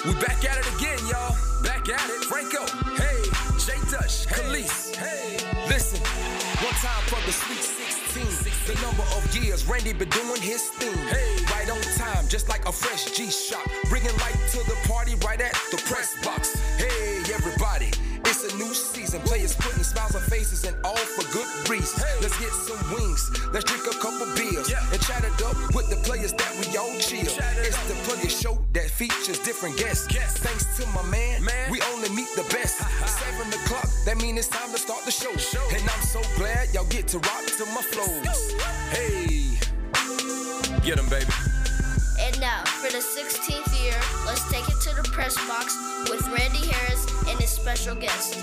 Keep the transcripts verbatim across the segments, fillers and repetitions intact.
We back at it again, y'all. Back at it. Franco. Hey. Jay Dush. Khalees. Hey. Listen. One time for the Sweet sixteen. The number of years Randy been doing his thing. Hey. Right on time, just like a fresh G-Shock. Bringing light to the party right at the press box. Hey, everybody. It's a new season. Players putting smiles on faces and all for good reason. Hey. Let's get some wings. Let's drink a couple beers. Yeah. And chat it up with the players that we all chill. It's the player show that features different guests. Yes. Thanks to my man, man, we only meet the best. Seven o'clock, that means it's time to start the show. show. And I'm so glad y'all get to rock to my flows. Hey, get 'em, baby. And now, for the sixteenth year, let's take it to the press box with Randy Harris and his special guest.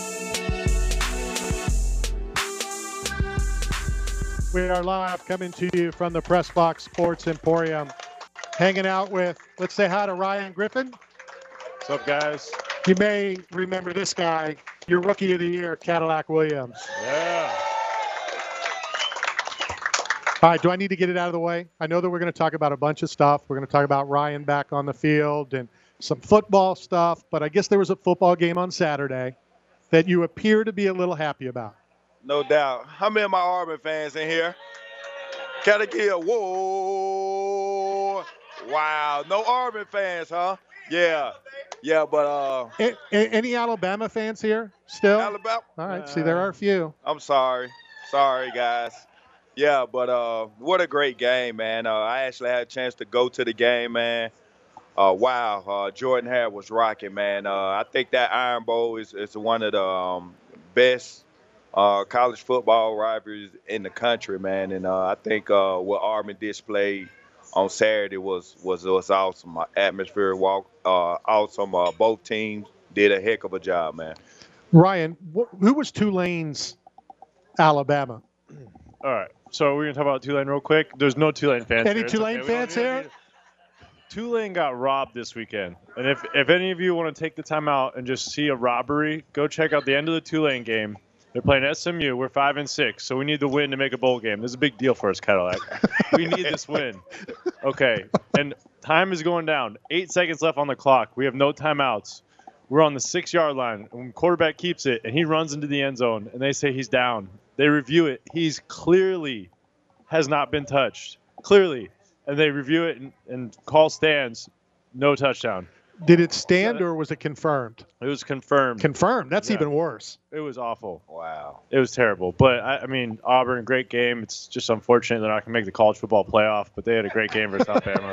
We are live coming to you from the Press Box Sports Emporium. Hanging out with, let's say hi to Ryan Griffin. What's up, guys? You may remember this guy, your Rookie of the Year, Cadillac Williams. Yeah. All right, do I need to get it out of the way? I know that we're going to talk about a bunch of stuff. We're going to talk about Ryan back on the field and some football stuff, but I guess there was a football game on Saturday that you appear to be a little happy about. No doubt. How many of my Auburn fans in here? Can I get a whoa? Wow. No Auburn fans, huh? Yeah. Yeah, but uh a- a- any Alabama fans here still? Alabama? All right, uh, see, there are a few. I'm sorry. Sorry, guys. Yeah, but uh, what a great game, man. Uh, I actually had a chance to go to the game, man. Uh, wow, uh, Jordan Hare was rocking, man. Uh, I think that Iron Bowl is, is one of the um, best uh, college football rivalries in the country, man. And uh, I think uh, what Auburn displayed on Saturday was was, was awesome. Uh, atmosphere, walk, uh, awesome. Uh, both teams did a heck of a job, man. Ryan, wh- who was Tulane's Alabama? All right. So we're going to talk about Tulane real quick. There's no Tulane fans Any here. It's Tulane okay. We don't fans need- here? Tulane got robbed this weekend. And if, if any of you want to take the time out and just see a robbery, go check out the end of the Tulane game. They're playing S M U. We're five and six, so we need the win to make a bowl game. This is a big deal for us, Cadillac. We need this win. Okay. And time is going down. Eight seconds left on the clock. We have no timeouts. We're on the six-yard line. When quarterback keeps it, and he runs into the end zone, and they say he's down. They review it. He's clearly has not been touched. Clearly. And they review it and, and call stands. No touchdown. Did it stand or was it confirmed? It was confirmed. Confirmed. That's Yeah. even worse. It was awful. Wow. It was terrible. But, I, I mean, Auburn, great game. It's just unfortunate they're not going to make the college football playoff, but they had a great game versus Alabama.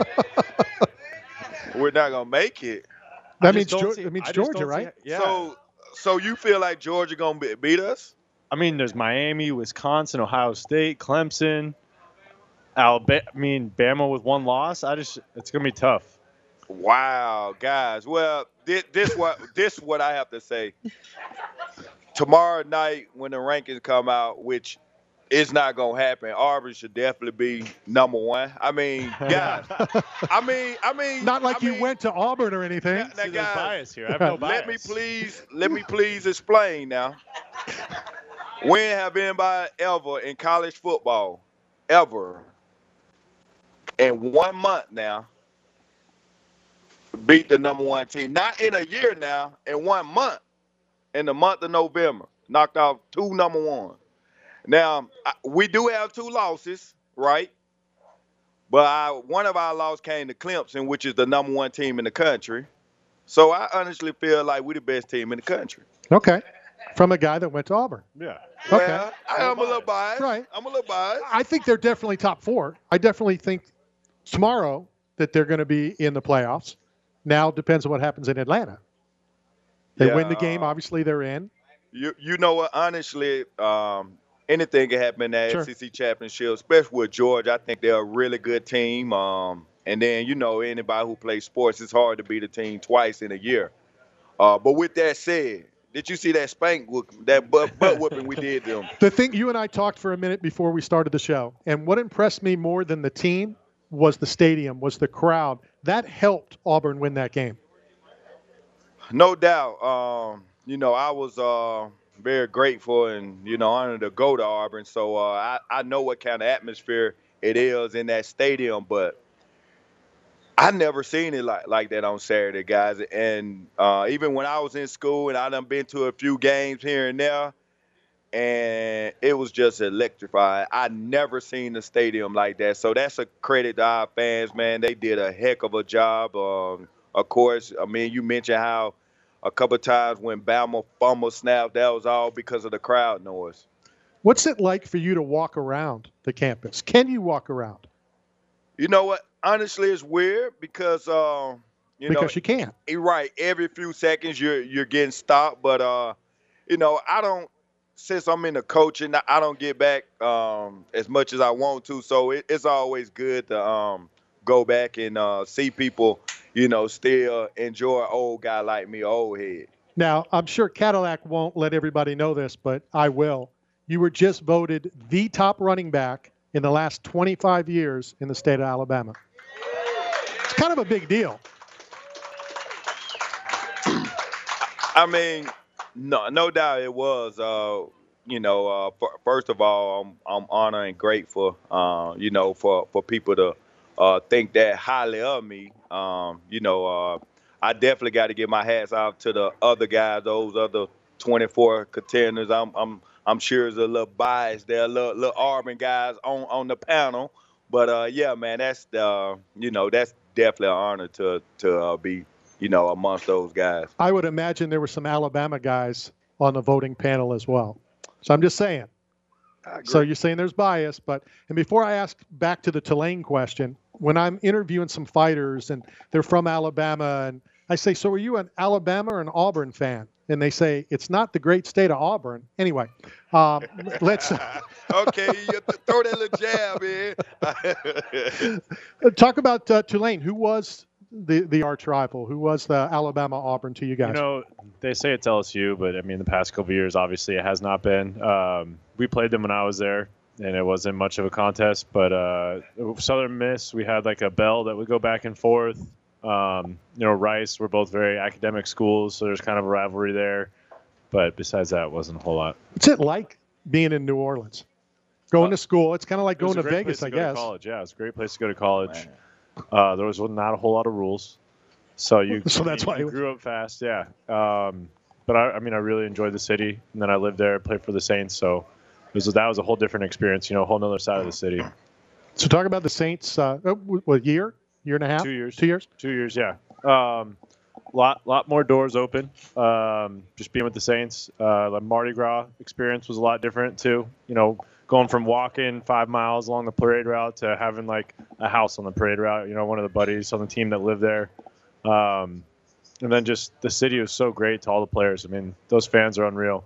We're not going to make it. That I means, just don't Geor- see- that means I just Georgia, don't see- right? Yeah. So, so you feel like Georgia going to beat us? I mean, there's Miami, Wisconsin, Ohio State, Clemson, Alabama. I mean, Bama with one loss. I just, it's gonna be tough. Wow, guys. Well, this, this what this what I have to say. Tomorrow night, when the rankings come out, which is not gonna happen, Auburn should definitely be number one. I mean, guys. I mean, I mean, Not like I you mean, went to Auburn or anything. Now, now, See, there's guys, bias here. I have no bias. let me please, let me please explain now. When have anybody ever in college football, ever, in one month now, beat the number one team? Not in a year now, in one month, in the month of November, knocked off two number one. Now, I- we do have two losses, right? But I, one of our losses came to Clemson, which is the number one team in the country. So I honestly feel like we're the best team in the country. Okay. From a guy that went to Auburn. Yeah. Okay. Well, I am a little biased. Right. I'm a little biased. I think they're definitely top four. I definitely think tomorrow that they're going to be in the playoffs. Now it depends on what happens in Atlanta. They Yeah, win the game, uh, obviously they're in. You you know what? Honestly, um, anything can happen in the Sure. S E C championship, especially with Georgia. I think they're a really good team. Um, and then you know anybody who plays sports, it's hard to beat a team twice in a year. Uh, but with that said, did you see that spank whoop, that butt, butt whooping we did to them? The thing, you and I talked for a minute before we started the show, and what impressed me more than the team was the stadium, was the crowd. That helped Auburn win that game. No doubt. Um, you know, I was uh, very grateful and, you know, honored to go to Auburn. So uh, I, I know what kind of atmosphere it is in that stadium. But I never seen it like like that on Saturday, guys. And uh, even when I was in school and I done been to a few games here and there, and it was just electrified. I never seen the stadium like that. So that's a credit to our fans, man. They did a heck of a job. Um, of course, I mean, you mentioned how a couple times when Bama fumble snapped, that was all because of the crowd noise. What's it like for you to walk around the campus? Can you walk around? You know what? Honestly, it's weird because uh, you because know you can't. You're right. Every few seconds, you're you're getting stopped. But uh, you know, I don't. Since I'm in the coaching, I don't get back um, as much as I want to. So it, it's always good to um, go back and uh, see people, you know, still enjoy an old guy like me, old head. Now, I'm sure Cadillac won't let everybody know this, but I will. You were just voted the top running back in the last twenty-five years in the state of Alabama. It's kind of a big deal. I mean, no, no doubt it was. Uh, you know, uh, for, first of all, I'm, I'm honored and grateful. Uh, you know, for, for people to uh, think that highly of me. Um, you know, uh, I definitely got to give my hats off to the other guys, those other twenty-four contenders. I'm, I'm, I'm sure there's a little bias there, little, little Auburn guys on, on the panel. But uh, yeah, man, that's the, you know, that's definitely an honor to to uh, be, you know, amongst those guys. I would imagine there were some Alabama guys on the voting panel as well. So I'm just saying. So you're saying there's bias, but and before I ask back to the Tulane question, when I'm interviewing some fighters and they're from Alabama, and I say, so are you an Alabama or an Auburn fan? And they say, it's not the great state of Auburn. Anyway, um, let's okay, you throw that little jab in. Talk about uh, Tulane. Who was the the arch rival? Who was the Alabama Auburn to you guys? You know, they say it's L S U, but I mean, the past couple of years, obviously, it has not been. Um, we played them when I was there, and it wasn't much of a contest. But uh, Southern Miss, we had like a bell that would go back and forth. Um, you know, Rice, we're both very academic schools, so there's kind of a rivalry there. But besides that, it wasn't a whole lot. What's it like being in New Orleans? Going uh, to school, it's kind of like going to Vegas, to I go guess. To college, yeah, it's a great place to go to college. Uh, there was not a whole lot of rules, so you so that's you, why you grew up fast, yeah. Um, but I, I mean, I really enjoyed the city, and then I lived there, played for the Saints, so it was, that was a whole different experience, you know, a whole other side of the city. So talk about the Saints. Uh, what year? Year and a half? Two years. Two years. Two years, yeah. Um, lot lot more doors open. Um, just being with the Saints, uh, the Mardi Gras experience was a lot different too. You know, going from walking five miles along the parade route to having like a house on the parade route. You know, one of the buddies on the team that lived there, um, and then just the city was so great to all the players. I mean, those fans are unreal.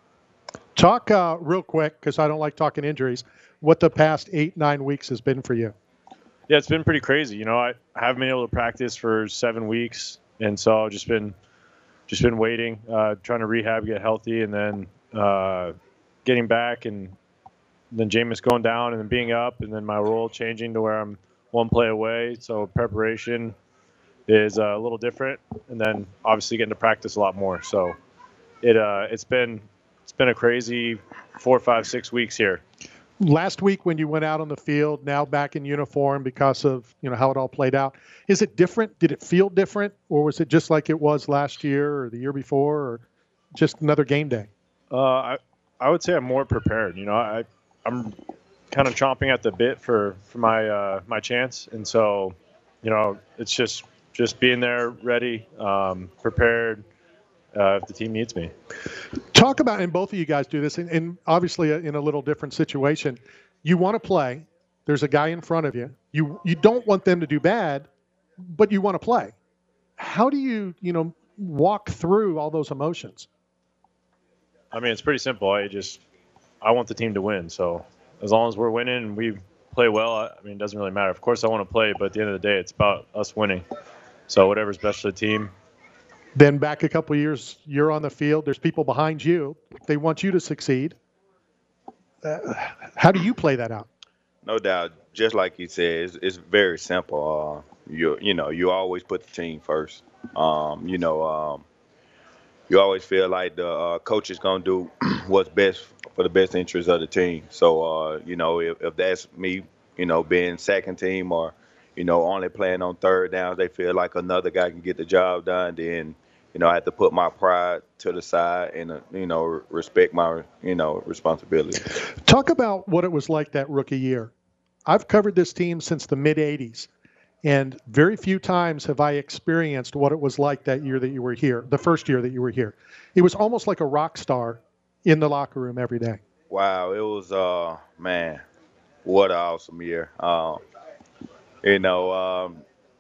Talk uh, real quick, because I don't like talking injuries, what the past eight nine weeks has been for you. Yeah, it's been pretty crazy. You know, I haven't been able to practice for seven weeks, and so I've just been just been waiting, uh, trying to rehab, get healthy, and then uh, getting back, and then Jameis going down, and then being up, and then my role changing to where I'm one play away. So preparation is uh, a little different, and then obviously getting to practice a lot more. So it uh, it's been it's been a crazy four, five, six weeks here. Last week when you went out on the field, now back in uniform because of, you know, how it all played out, is it different? Did it feel different, or was it just like it was last year or the year before, or just another game day? Uh, I I would say I'm more prepared. You know, I I'm kind of chomping at the bit for for my uh, my chance, and so, you know, it's just just being there, ready, um, prepared. Uh, if the team needs me. Talk about, and both of you guys do this, and, and obviously in a little different situation. You want to play. There's a guy in front of you. You you don't want them to do bad, but you want to play. How do you, you know, walk through all those emotions? I mean, it's pretty simple. I just, I want the team to win. So as long as we're winning and we play well, I mean, it doesn't really matter. Of course I want to play, but at the end of the day, it's about us winning. So whatever's best for the team. Then back a couple of years, you're on the field. There's people behind you. They want you to succeed. Uh, how do you play that out? No doubt. Just like you said, it's, it's very simple. Uh, you you know, you always put the team first. Um, you know, um, you always feel like the uh, coach is going to do what's best for the best interest of the team. So, uh, you know, if, if that's me, you know, being second team or, you know, only playing on third downs. They feel like another guy can get the job done. Then, you know, I have to put my pride to the side and, uh, you know, respect my, you know, responsibility. Talk about what it was like that rookie year. I've covered this team since the mid eighties, and very few times have I experienced what it was like that year that you were here, the first year that you were here. It was almost like a rock star in the locker room every day. Wow, it was, uh, man, what an awesome year. Um, you know, um,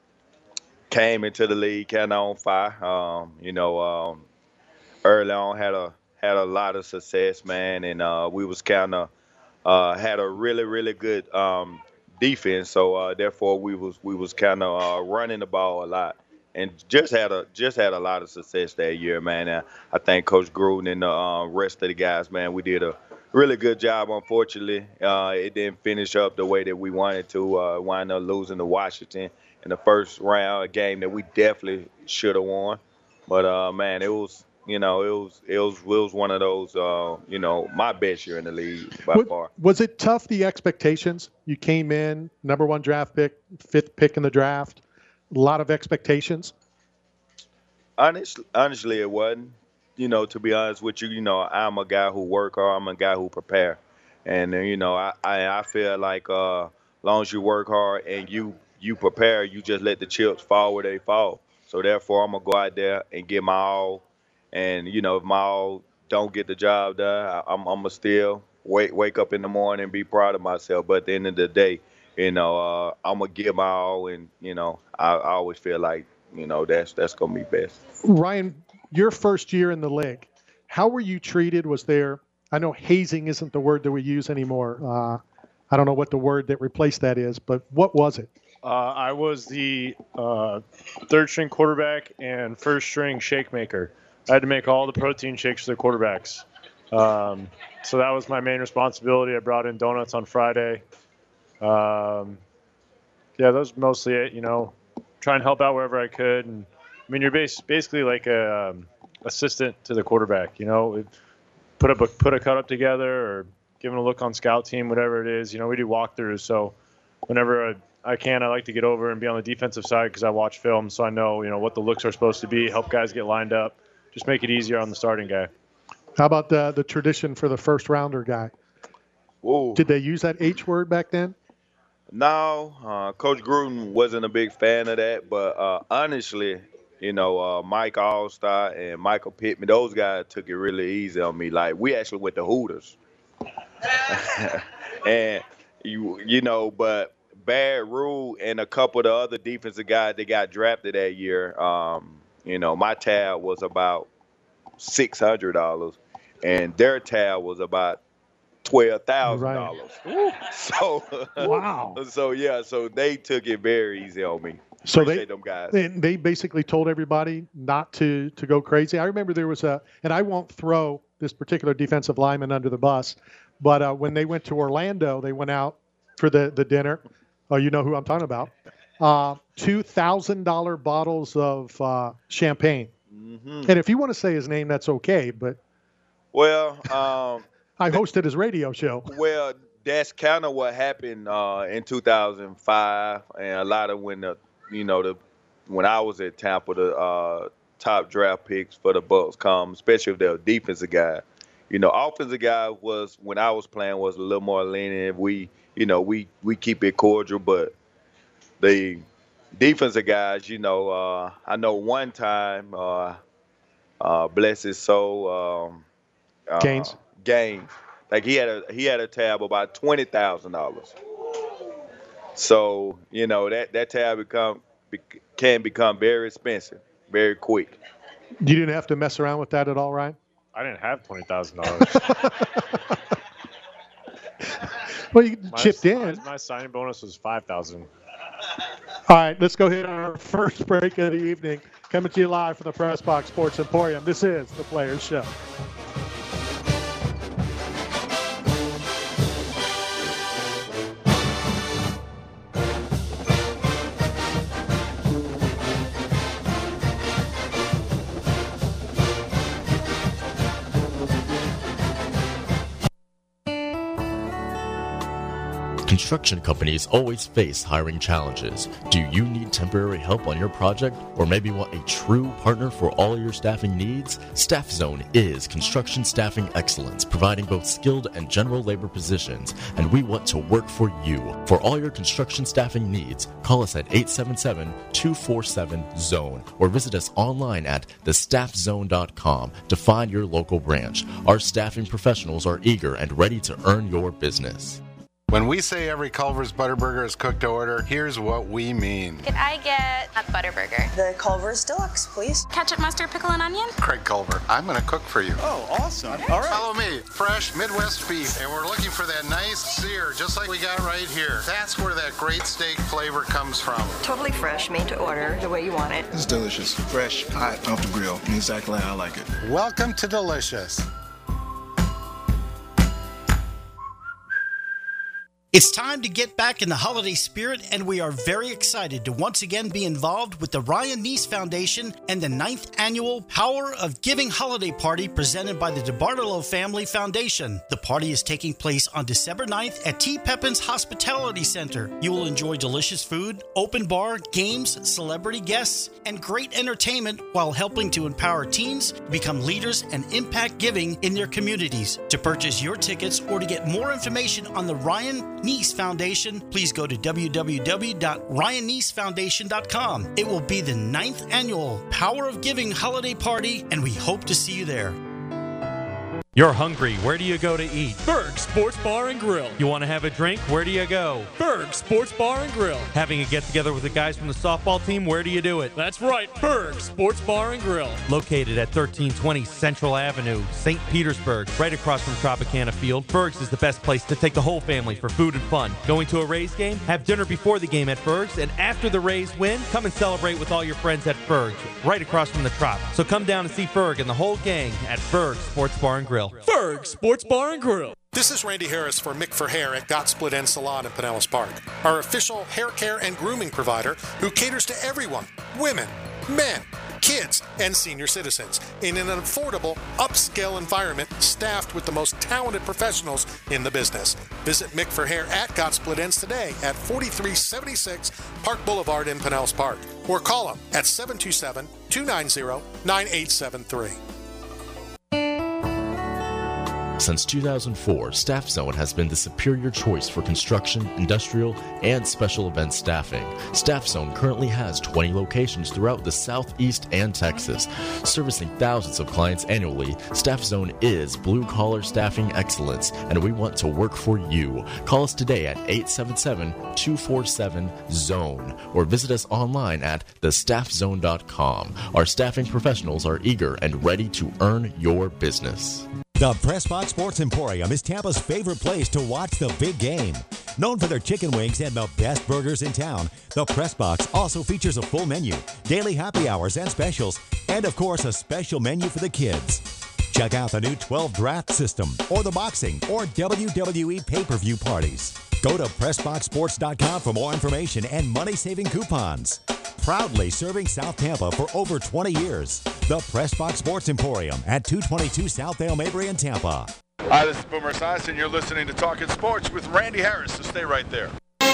came into the league kind of on fire. Um, you know, um, early on had a had a lot of success, man, and uh, we was kind of uh, had a really really good um, defense. So uh, therefore, we was we was kind of uh, running the ball a lot, and just had a just had a lot of success that year, man. And I think Coach Gruden and the uh, rest of the guys, man, we did a really good job. Unfortunately, uh, it didn't finish up the way that we wanted to. Uh, wind up losing to Washington in the first round, a game that we definitely should have won. But uh, man, it was, you know, it was, it was, it was one of those, uh, you know, my best year in the league by What, far. Was it tough, the expectations? You came in, number one draft pick, fifth pick in the draft, a lot of expectations. Honestly, honestly, it wasn't. You know, to be honest with you, you know, I'm a guy who work hard. I'm a guy who prepare, and uh, you know, I, I I feel like uh, as long as you work hard and you you prepare, you just let the chips fall where they fall. So therefore, I'm gonna go out there and get my all. And you know, if my all don't get the job done, I, I'm I'm gonna still wake wake up in the morning and be proud of myself. But at the end of the day, you know, uh, I'm gonna give my all, and you know, I, I always feel like, you know, that's that's gonna be best. Ryan, your first year in the league, how were you treated? Was there, I know hazing isn't the word that we use anymore. Uh, I don't know what the word that replaced that is, but what was it? Uh, I was the uh, third string quarterback and first string shake maker. I had to make all the protein shakes for the quarterbacks. Um, so that was my main responsibility. I brought in donuts on Friday. Um, yeah, that was mostly it, you know, try and help out wherever I could. And I mean, you're bas- basically like a um, assistant to the quarterback, you know, put up a, put a cut up together or give him a look on scout team, whatever it is. You know, we do walkthroughs. So whenever I, I can, I like to get over and be on the defensive side because I watch film. So I know, you know, what the looks are supposed to be, help guys get lined up, just make it easier on the starting guy. How about the, the tradition for the first rounder guy? Whoa. Did they use that H word back then? No, uh, Coach Gruden wasn't a big fan of that, but uh, honestly, you know, uh, Mike Allstott and Michael Pittman, those guys took it really easy on me. Like, we actually went to Hooters. and, you you know, but Bad Rule and a couple of the other defensive guys that got drafted that year, um, you know, my tab was about six hundred dollars, and their tab was about twelve thousand dollars. Right. So, wow. So, yeah, so they took it very easy on me. So Appreciate they, them guys. they they basically told everybody not to to go crazy. I remember there was a, and I won't throw this particular defensive lineman under the bus, but uh, when they went to Orlando, they went out for the, the dinner. Oh, you know who I'm talking about. Uh, two thousand dollars bottles of uh, champagne. Mm-hmm. And if you want to say his name, that's okay, but. Well, um, I hosted his radio show. Well, that's kind of what happened uh, in two thousand five, and a lot of when the, you know, the when I was at Tampa, the uh, top draft picks for the Bucs come, especially if they're a defensive guy. You know, offensive guy was, when I was playing, was a little more lenient. We, you know, we we keep it cordial, but the defensive guys, you know, uh, I know one time, uh, uh, bless his soul, um, uh, Gaines. Gaines. Like he had a he had a tab about twenty thousand dollars. So you know that that tab become be, can become very expensive, very quick. You didn't have to mess around with that at all, Ryan? I didn't have twenty thousand dollars. Well, you my, chipped in. My, my signing bonus was five thousand. All right, let's go hit our first break of the evening. Coming to you live from the Press Box Sports Emporium. This is the Players Show. Construction companies always face hiring challenges. Do you need temporary help on your project, or maybe want a true partner for all your staffing needs? Staff Zone is construction staffing excellence, providing both skilled and general labor positions, and we want to work for you. For all your construction staffing needs, call us at eight seven seven, two four seven, zone or visit us online at the staff zone dot com to find your local branch. Our staffing professionals are eager and ready to earn your business. When we say every Culver's Butterburger is cooked to order, here's what we mean. Could I get a Butterburger? The Culver's Deluxe, please. Ketchup, mustard, pickle, and onion? Craig Culver, I'm going to cook for you. Oh, awesome. All right. Follow me. Fresh Midwest beef. And we're looking for that nice sear, just like we got right here. That's where that great steak flavor comes from. Totally fresh, made to order, the way you want it. It's delicious. Fresh, hot, off the grill. Exactly how I like it. Welcome to Delicious. It's time to get back in the holiday spirit, and we are very excited to once again be involved with the Ryan Neese Foundation and the ninth Annual Power of Giving Holiday Party presented by the DeBartolo Family Foundation. The party is taking place on December ninth at T. Pepin's Hospitality Center. You will enjoy delicious food, open bar, games, celebrity guests, and great entertainment while helping to empower teens to become leaders and impact giving in their communities. To purchase your tickets or to get more information on the Ryan Neese Foundation, please go to w w w dot ryan neese foundation dot com. It will be the ninth annual Power of Giving holiday party, and we hope to see you there. You're hungry. Where do you go to eat? Berg Sports Bar and Grill. You want to have a drink? Where do you go? Berg Sports Bar and Grill. Having a get-together with the guys from the softball team? Where do you do it? That's right, Berg Sports Bar and Grill. Located at thirteen twenty Central Avenue, Saint Petersburg, right across from Tropicana Field. Berg's is the best place to take the whole family for food and fun. Going to a Rays game? Have dinner before the game at Berg's, and after the Rays win, come and celebrate with all your friends at Berg's, right across from the Trop. So come down and see Berg and the whole gang at Berg Sports Bar and Grill. Berg Sports Bar and Grill. This is Randy Harris for Mick for Hair at Got Split End Salon in Pinellas Park, our official hair care and grooming provider who caters to everyone, women, men, kids, and senior citizens in an affordable, upscale environment staffed with the most talented professionals in the business. Visit Mick for Hair at Got Split Ends today at forty-three seventy-six Park Boulevard in Pinellas Park, or call them at seven two seven, two nine zero, nine eight seven three. Since two thousand four, Staff Zone has been the superior choice for construction, industrial, and special event staffing. Staff Zone currently has twenty locations throughout the Southeast and Texas. Servicing thousands of clients annually, Staff Zone is blue-collar staffing excellence, and we want to work for you. Call us today at eight seven seven, two four seven, zone or visit us online at the staff zone dot com. Our staffing professionals are eager and ready to earn your business. The Pressbox Sports Emporium is Tampa's favorite place to watch the big game. Known for their chicken wings and the best burgers in town, the Pressbox also features a full menu, daily happy hours and specials, and of course a special menu for the kids. Check out the new twelve draft system or the boxing or W W E pay-per-view parties. Go to press box sports dot com for more information and money-saving coupons. Proudly serving South Tampa for over twenty years. The Pressbox Sports Emporium at two twenty-two South Ale Mabry in Tampa. Hi, this is Boomer Esiason. You're listening to Talking Sports with Randy Harris, so stay right there.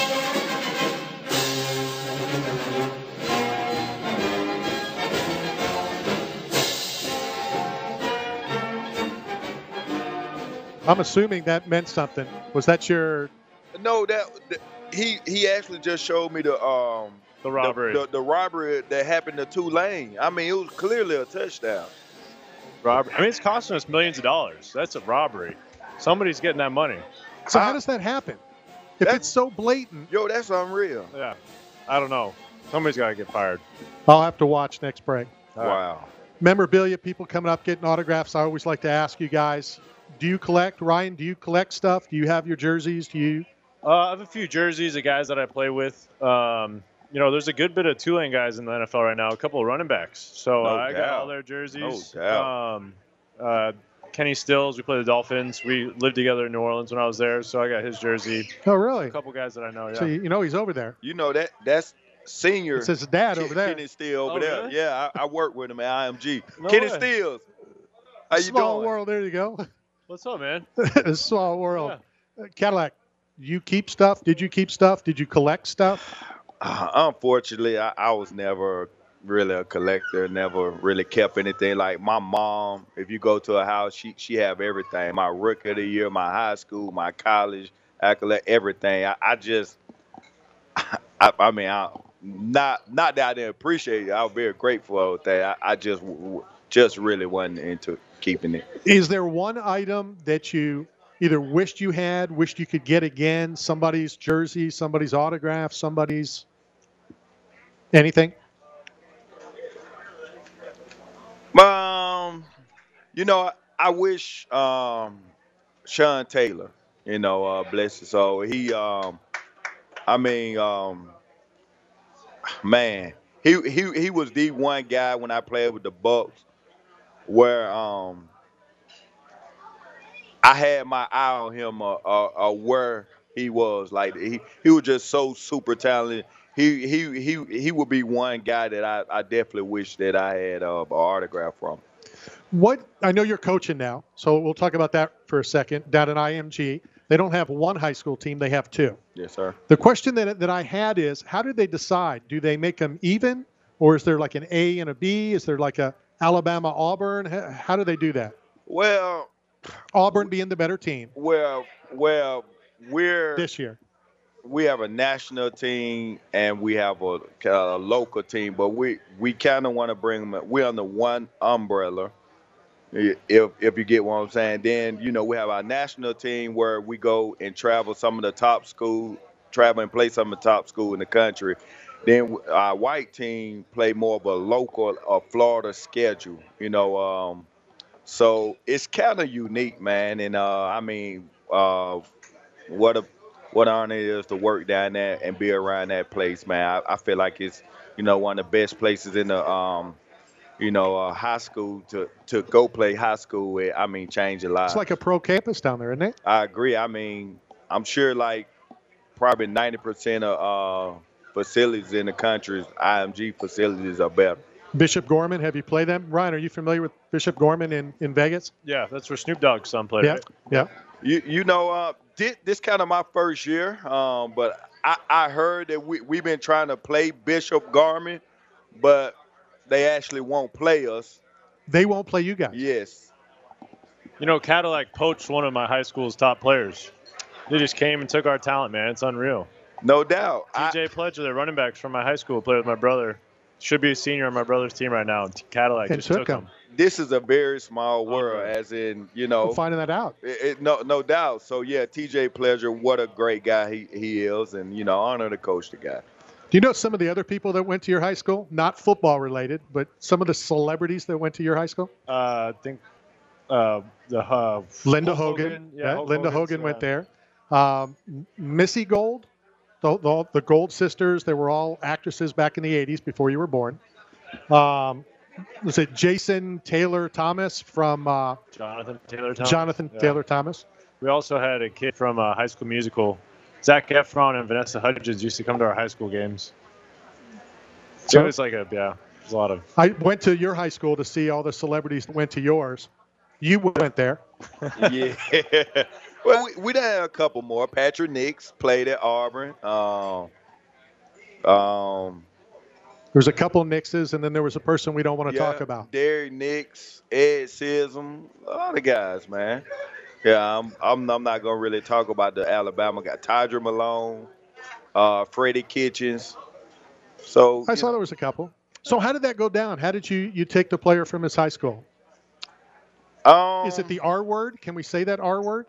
I'm assuming that meant something. Was that your... No, that, that he he actually just showed me the um the robbery the, the, the robbery that happened to Tulane. I mean, it was clearly a touchdown. Robbery. I mean, it's costing us millions of dollars. That's a robbery. Somebody's getting that money. So how does that happen? If it's so blatant. Yo, that's unreal. Yeah. I don't know. Somebody's got to get fired. I'll have to watch next break. All wow. Right. Memorabilia, people coming up, getting autographs. I always like to ask you guys, do you collect, Ryan, do you collect stuff? Do you have your jerseys? Do you? Uh, I have a few jerseys of guys that I play with. Um, you know, there's a good bit of Tulane guys in the N F L right now, a couple of running backs. So no uh, I doubt. got all their jerseys. No doubt. Um, uh, Kenny Stills, we play the Dolphins. We lived together in New Orleans when I was there, so I got his jersey. Oh, really? A couple guys that I know, yeah. So you know he's over there. You know that that's senior. It's his dad over there. Kenny Stills over oh, there. Really? Yeah, I, I work with him at I M G. No Kenny way. Stills. How you Small doing? world. There you go. What's up, man? A small world. Yeah. Cadillac, you keep stuff? Did you keep stuff? Did you collect stuff? Uh, unfortunately, I, I was never really a collector, never really kept anything. Like my mom, if you go to a house, she she have everything. My rookie of the year, my high school, my college, I collect everything. I, I just, I, I mean, I, not not that I didn't appreciate it. I was very grateful for that. I, I just just really wasn't into keeping it. Is there one item that you either wished you had, wished you could get again? Somebody's jersey, somebody's autograph, somebody's anything? Um, you know, I, I wish um, Sean Taylor, you know, uh, bless his soul. He, um, I mean, um, man, he he he was the one guy when I played with the Bucks where um, I had my eye on him, uh, uh, uh, where he was. Like he he was just so super talented. He he he he would be one guy that I, I definitely wish that I had uh, an autograph from. What I know you're coaching now, so we'll talk about that for a second. Down at I M G, they don't have one high school team; they have two. Yes, sir. The question that that I had is, how did they decide? Do they make them even, or is there like an A and a B? Is there like a Alabama Auburn? How, how do they do that? Well, Auburn being the better team. Well, well, we're this year. We have a national team and we have a, a local team, but we, we kind of want to bring them. We're under one umbrella, if if you get what I'm saying. Then, you know, we have our national team where we go and travel some of the top school, travel and play some of the top school in the country. Then our white team play more of a local or Florida schedule, you know. Um, so it's kind of unique, man. And, uh, I mean, uh, what a What an honor it is to work down there and be around that place, man. I, I feel like it's, you know, one of the best places in the, um, you know, uh, high school to, to go play high school with. I mean, change a lot. It's like a pro campus down there, isn't it? I agree. I mean, I'm sure like probably ninety percent of uh, facilities in the country, I M G facilities are better. Bishop Gorman, have you played them? Ryan, are you familiar with Bishop Gorman in, in Vegas? Yeah, that's where Snoop Dogg's son played. Yeah, right? yeah. You you know, uh, this, this kind of my first year, um, but I, I heard that we, we've been trying to play Bishop Gorman, but they actually won't play us. They won't play you guys? Yes. You know, Cadillac poached one of my high school's top players. They just came and took our talent, man. It's unreal. No doubt. T J Pledger, the running backs from my high school, played with my brother. Should be a senior on my brother's team right now. Cadillac And just took took him. him. This is a very small world, as in, you know. I'm finding that out. It, it, no, no doubt. So, yeah, T J Pleasure, what a great guy he, he is. And, you know, honor to coach the guy. Do you know some of the other people that went to your high school? Not football related, but some of the celebrities that went to your high school? Uh, I think uh, the uh, Linda Hulk Hogan. Hogan. Yeah, Hulk Linda Hogan's, Hogan uh, went there. Um, Missy Gold, the, the, the Gold sisters, they were all actresses back in the eighties before you were born. Um, was it Jason Taylor Thomas from uh, Jonathan Taylor Thomas. Jonathan Yeah. Taylor Thomas? We also had a kid from uh, High School Musical. Zac Efron and Vanessa Hudgens used to come to our high school games. So So- it was like a, yeah, there's a lot of. I went to your high school to see all the celebrities that went to yours. You went there. Yeah. Well, we, we done had a couple more. Patrick Nix played at Auburn. Um, um, There was a couple Nixes, and then there was a person we don't want to yeah, talk about. Derek Nix, Ed Sism, a lot of guys, man. Yeah, I'm I'm, I'm not gonna really talk about the Alabama guy. Tydra Malone, uh, Freddie Kitchens. So I you saw know. there was a couple. So how did that go down? How did you, you take the player from his high school? Um, Is it the R word? Can we say that R word?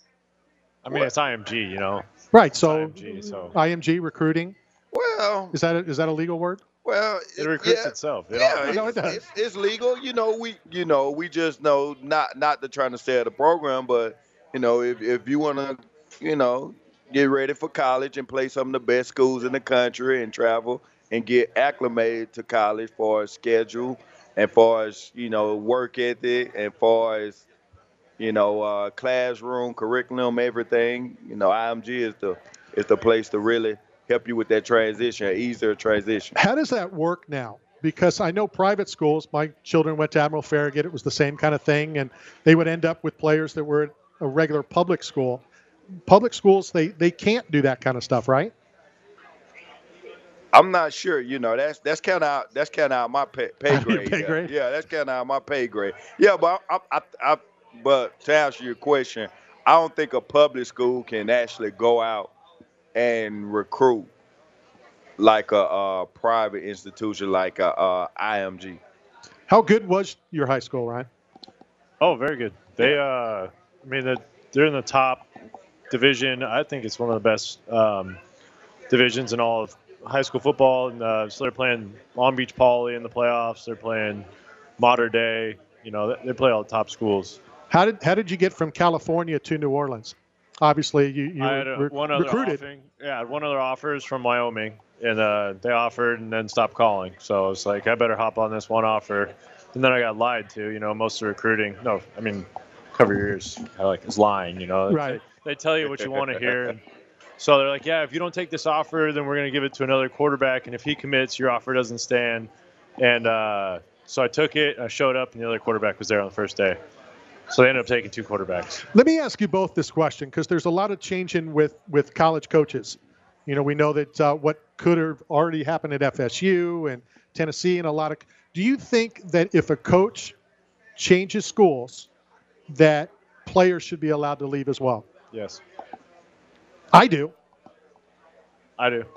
I mean, it's I M G, you know. Right. So I M G, so I M G recruiting. Well, Is that a, is that a legal word? well, it recruits yeah. itself. It Yeah, all- No, it it's, does. it's, it's legal. You know, we you know we just know not not to trying to sell the program, but you know if if you want to, you know, get ready for college and play some of the best schools in the country and travel and get acclimated to college for a schedule and far as you know work ethic and far as you know uh, classroom curriculum, everything. You know, I M G is the is the place to really help you with that transition, easier transition. How does that work now? Because I know private schools, my children went to Admiral Farragut, it was the same kind of thing, and they would end up with players that were at a regular public school. public schools, they, they can't do that kind of stuff, right? I'm not sure. You know, that's that's kind of out, that's kind of out my pay, pay grade. Pay yeah. grade? Yeah, that's kind of out my pay grade. Yeah, but I, I, I, I, but to answer your question, I don't think a public school can actually go out and recruit like a, a private institution like a, a I M G. How good was your high school, Ryan? Oh, very good. They, uh, I mean, they're, they're in the top division. I think it's one of the best um, divisions in all of high school football. And uh, so they're playing Long Beach Poly in the playoffs. They're playing Mater Dei. You know, they, they play all the top schools. How did how did you get from California to New Orleans? Obviously, you, you I had a, re- one other recruited. offering. Yeah, I had one other offers from Wyoming, and uh, they offered and then stopped calling. So I was like, I better hop on this one offer. And then I got lied to. You know, most of the recruiting. No, I mean, cover your ears. I like is lying. You know, Right. They, they tell you what you want to hear. And so they're like, yeah, if you don't take this offer, then we're going to give it to another quarterback. And if he commits, your offer doesn't stand. And uh, so I took it. I showed up, and the other quarterback was there on the first day. So they ended up taking two quarterbacks. Let me ask you both this question, because there's a lot of changing with, with college coaches. You know, we know that uh, what could have already happened at F S U and Tennessee and a lot of – do you think that if a coach changes schools, that players should be allowed to leave as well? Yes. I do. I do.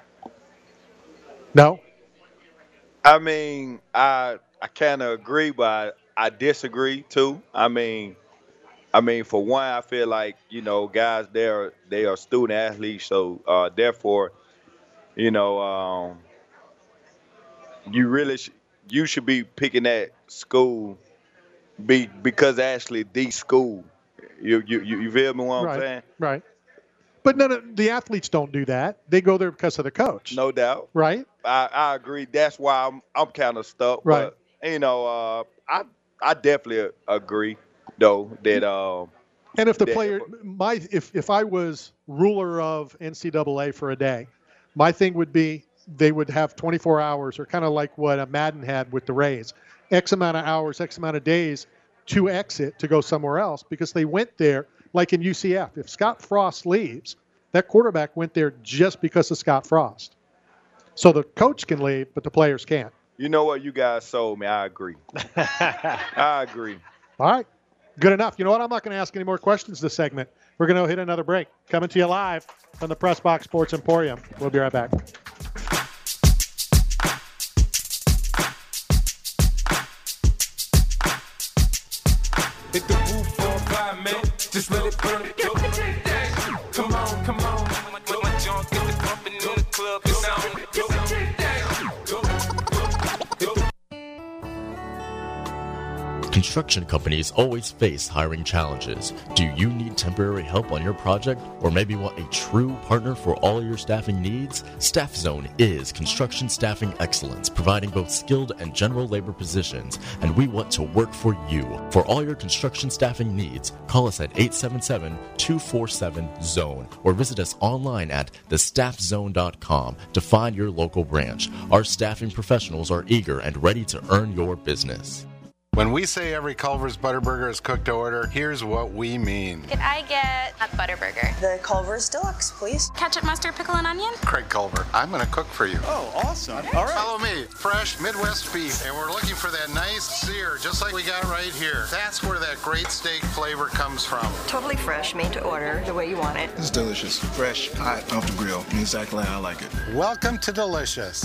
No? I mean, I I kind of agree, but I, I disagree too. I mean, I mean, for one, I feel like, you know, guys, they are they are student athletes, so uh, therefore, you know, um, you really sh- you should be picking that school, be because actually the school. You you you, you feel me? What I'm right. saying? Right. But none of the athletes don't do that. They go there because of the coach. No doubt. Right. I, I agree. That's why I'm I'm kind of stuck. Right. But you know, uh, I I definitely agree though that um. And if the that- player, my if if I was ruler of N C double A for a day, my thing would be they would have twenty-four hours, or kind of like what a Madden had with the Rays, X amount of hours, X amount of days to exit to go somewhere else, because they went there like in U C F. If Scott Frost leaves, that quarterback went there just because of Scott Frost. So the coach can leave, but the players can't. You know what? You guys sold me. I agree. I agree. All right. Good enough. You know what? I'm not going to ask any more questions this segment. We're going to hit another break. Coming to you live from the Press Box Sports Emporium. We'll be right back. Hit the roof on fire, man. Just let it burn. Come on, come on. When my junk get the pumping in the club, it's on. Construction companies always face hiring challenges. Do you need temporary help on your project, or maybe want a true partner for all your staffing needs? Staff Zone is construction staffing excellence, providing both skilled and general labor positions, and we want to work for you. For all your construction staffing needs, call us at eight seven seven, two four seven, zone or visit us online at the staff zone dot com to find your local branch. Our staffing professionals are eager and ready to earn your business. When we say every Culver's Butterburger is cooked to order, here's what we mean. Could I get a Butterburger? The Culver's Deluxe, please. Ketchup, mustard, pickle, and onion? Craig Culver, I'm going to cook for you. Oh, awesome. All right. Follow me, fresh Midwest beef, and we're looking for that nice sear, just like we got right here. That's where that great steak flavor comes from. Totally fresh, made to order, the way you want it. It's delicious. Fresh, hot, off the grill. Exactly how I like it. Welcome to Delicious.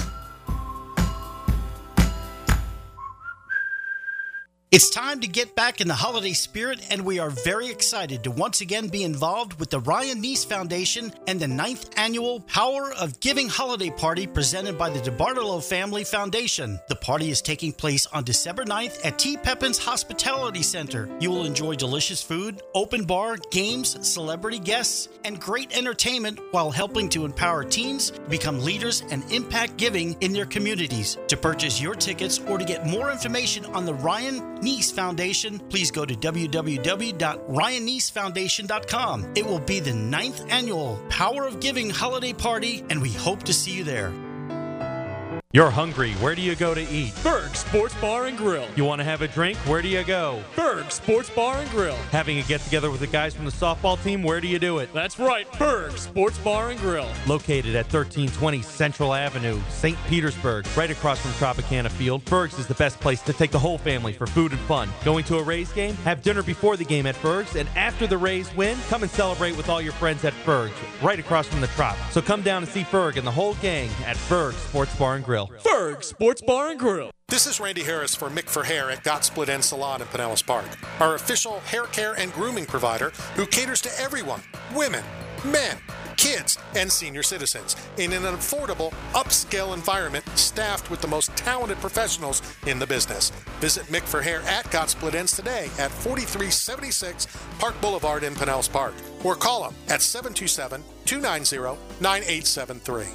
It's time to get back in the holiday spirit, and we are very excited to once again be involved with the Ryan Neese Foundation and the ninth Annual Power of Giving Holiday Party presented by the DeBartolo Family Foundation. The party is taking place on December ninth at T. Pepin's Hospitality Center. You will enjoy delicious food, open bar, games, celebrity guests, and great entertainment while helping to empower teens to become leaders and impact giving in their communities. To purchase your tickets or to get more information on the Ryan Neese Foundation, please go to w w w dot ryan neese foundation dot com. It will be the ninth annual Power of Giving holiday party, and we hope to see you there. You're hungry, where do you go to eat? Berg Sports Bar and Grill. You want to have a drink? Where do you go? Berg Sports Bar and Grill. Having a get-together with the guys from the softball team? Where do you do it? That's right, Berg Sports Bar and Grill. Located at thirteen twenty Central Avenue, Saint Petersburg, right across from Tropicana Field, Berg's is the best place to take the whole family for food and fun. Going to a Rays game? Have dinner before the game at Berg's, and after the Rays win, come and celebrate with all your friends at Berg's, right across from the Trop. So come down and see Berg and the whole gang at Berg Sports Bar and Grill. Berg Sports Bar and Grill. This is Randy Harris for Mick for Hair at Got Split End Salon in Pinellas Park, our official hair care and grooming provider who caters to everyone, women, men, kids, and senior citizens in an affordable, upscale environment staffed with the most talented professionals in the business. Visit Mick for Hair at Got Split Ends today at forty-three seventy-six Park Boulevard in Pinellas Park, or call them at seven two seven, two nine zero, nine eight seven three.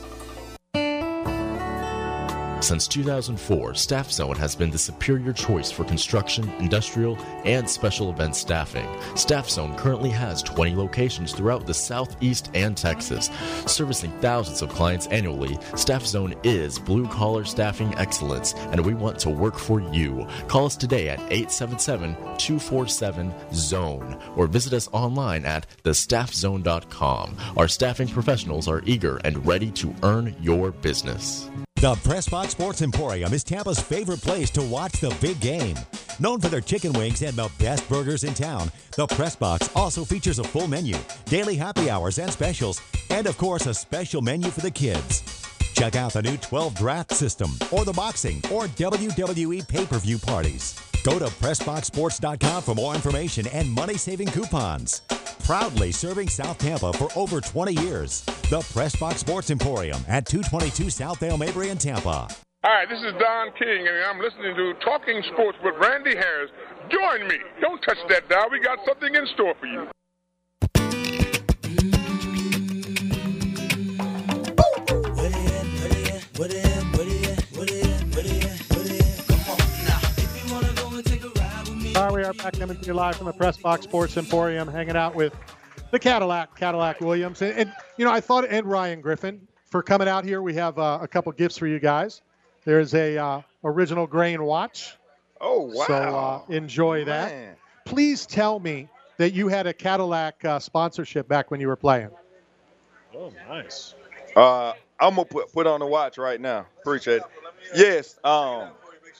Since two thousand four, Staff Zone has been the superior choice for construction, industrial, and special event staffing. Staff Zone currently has twenty locations throughout the Southeast and Texas. Servicing thousands of clients annually, Staff Zone is blue-collar staffing excellence, and we want to work for you. Call us today at eight seven seven, two four seven, zone or visit us online at the staff zone dot com. Our staffing professionals are eager and ready to earn your business. The Pressbox Sports Emporium is Tampa's favorite place to watch the big game. Known for their chicken wings and the best burgers in town, the Pressbox also features a full menu, daily happy hours and specials, and of course a special menu for the kids. Check out the new twelve draft system or the boxing or W W E pay-per-view parties. Go to press box sports dot com for more information and money-saving coupons. Proudly serving South Tampa for over twenty years. The Pressbox Sports Emporium at two twenty-two South Dale Mabry in Tampa. Hi, this is Don King, and I'm listening to Talking Sports with Randy Harris. Join me. Don't touch that dial. We got something in store for you. All right, we are back coming to you live from the Pressbox Sports Emporium, hanging out with the Cadillac, Cadillac Williams. And, and you know, I thought, and Ryan Griffin, for coming out here. We have uh, a couple gifts for you guys. There's a uh, original grain watch. Oh, wow. So uh, enjoy that. Man. Please tell me that you had a Cadillac uh, sponsorship back when you were playing. Oh, nice. Uh, I'm going to put put on the watch right now. Appreciate it. Yes. Um,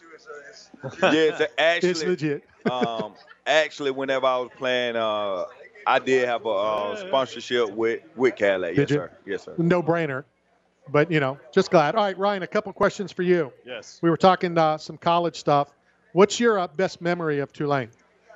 yes, actually. It's legit. um, actually, whenever I was playing, uh, I did have a uh, sponsorship with, with Cadillac. Did yes, you? sir. Yes, sir. No brainer. But, you know, just glad. All right, Ryan, a couple questions for you. Yes. We were talking uh, some college stuff. What's your uh, best memory of Tulane?